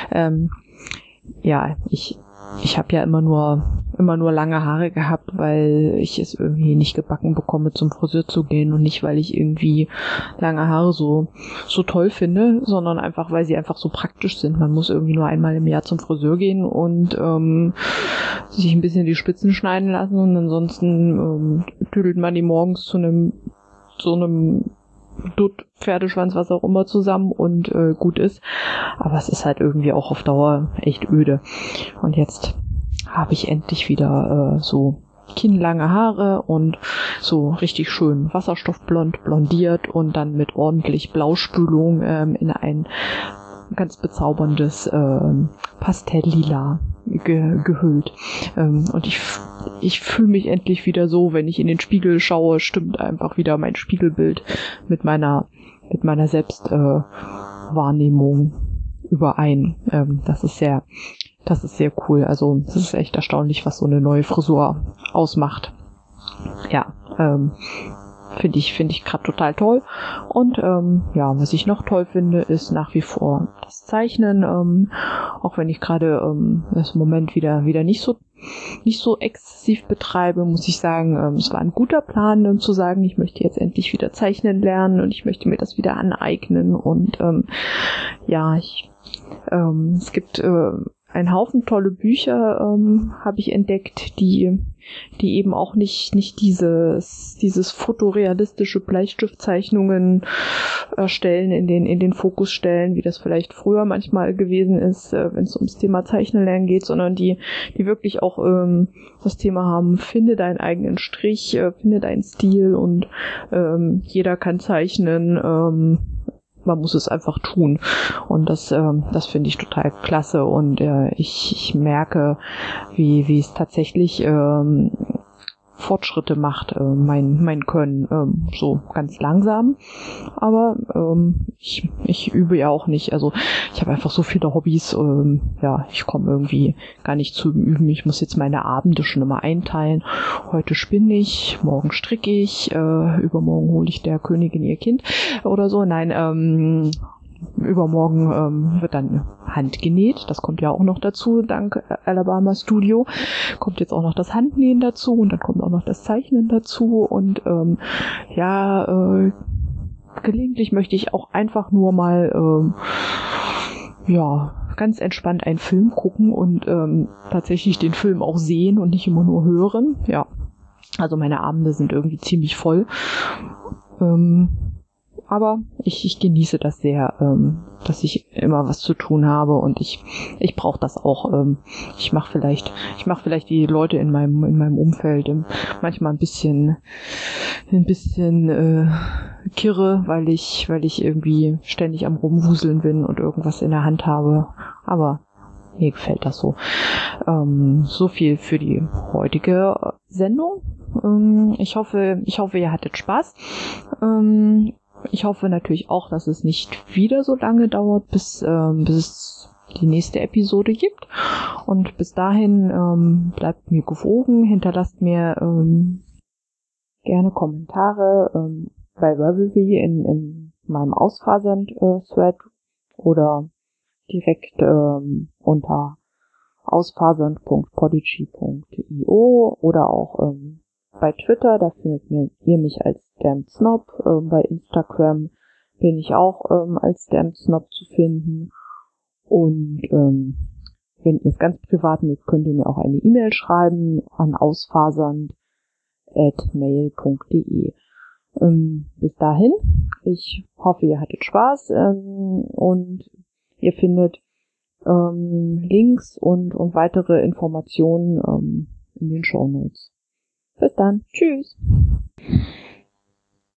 Ja, ich habe ja immer nur lange Haare gehabt, weil ich es irgendwie nicht gebacken bekomme, zum Friseur zu gehen und nicht, weil ich irgendwie lange Haare so toll finde, sondern einfach, weil sie einfach so praktisch sind. Man muss irgendwie nur einmal im Jahr zum Friseur gehen und sich ein bisschen die Spitzen schneiden lassen und ansonsten tüdelt man die morgens zu so einem Dutt, Pferdeschwanz, was auch immer zusammen und gut ist. Aber es ist halt irgendwie auch auf Dauer echt öde. Und jetzt habe ich endlich wieder so kinnlange Haare und so richtig schön wasserstoffblond blondiert und dann mit ordentlich Blauspülung in ein ganz bezauberndes Pastelllila gehüllt. Und ich fühle mich endlich wieder so, wenn ich in den Spiegel schaue, stimmt einfach wieder mein Spiegelbild mit meiner Selbstwahrnehmung überein. Das ist sehr cool. Also es ist echt erstaunlich, was so eine neue Frisur ausmacht. Ja, finde ich gerade total toll. Und ja, was ich noch toll finde, ist nach wie vor das Zeichnen. Auch wenn ich gerade das im Moment wieder nicht so exzessiv betreibe, muss ich sagen, es war ein guter Plan, zu sagen, ich möchte jetzt endlich wieder zeichnen lernen und ich möchte mir das wieder aneignen. Und ja, es gibt einen Haufen tolle Bücher, habe ich entdeckt, die eben auch nicht dieses fotorealistische Bleistiftzeichnungen stellen, in den Fokus stellen, wie das vielleicht früher manchmal gewesen ist, wenn es ums Thema Zeichnen lernen geht, sondern die wirklich auch das Thema haben, finde deinen eigenen Strich, finde deinen Stil und jeder kann zeichnen, man muss es einfach tun. Und das finde ich total klasse. Und ich merke, wie es tatsächlich Fortschritte macht, mein Können, so ganz langsam. Aber ich übe ja auch nicht. Also ich habe einfach so viele Hobbys. Ich komme irgendwie gar nicht zum Üben. Ich muss jetzt meine Abende schon immer einteilen. Heute spinne ich, morgen stricke ich, übermorgen hole ich der Königin ihr Kind oder so. Nein, übermorgen wird dann handgenäht. Das kommt ja auch noch dazu, dank Alabama Studio. Kommt jetzt auch noch das Handnähen dazu und dann kommt auch noch das Zeichnen dazu. Und gelegentlich möchte ich auch einfach nur mal ganz entspannt einen Film gucken und tatsächlich den Film auch sehen und nicht immer nur hören. Ja, also meine Abende sind irgendwie ziemlich voll. Aber ich genieße das sehr, dass ich immer was zu tun habe und ich brauche das auch. Ich mache vielleicht die Leute in meinem Umfeld manchmal ein bisschen kirre, weil ich irgendwie ständig am Rumwuseln bin und irgendwas in der Hand habe. Aber mir gefällt das so. So viel für die heutige Sendung. Ich hoffe, ihr hattet Spaß. Ich hoffe natürlich auch, dass es nicht wieder so lange dauert, bis es die nächste Episode gibt. Und bis dahin bleibt mir gewogen, hinterlasst mir gerne Kommentare bei Ravelry in meinem Ausfasern-Thread oder direkt unter ausfasern.podigy.io oder auch bei Twitter, da findet ihr mich als Damned Snob. Bei Instagram bin ich auch als Damned Snob zu finden. Und wenn ihr es ganz privat mögt, könnt ihr mir auch eine E-Mail schreiben an ausfasern@mail.de. Bis dahin, ich hoffe, ihr hattet Spaß und ihr findet Links und weitere Informationen in den Shownotes. Bis dann. Tschüss.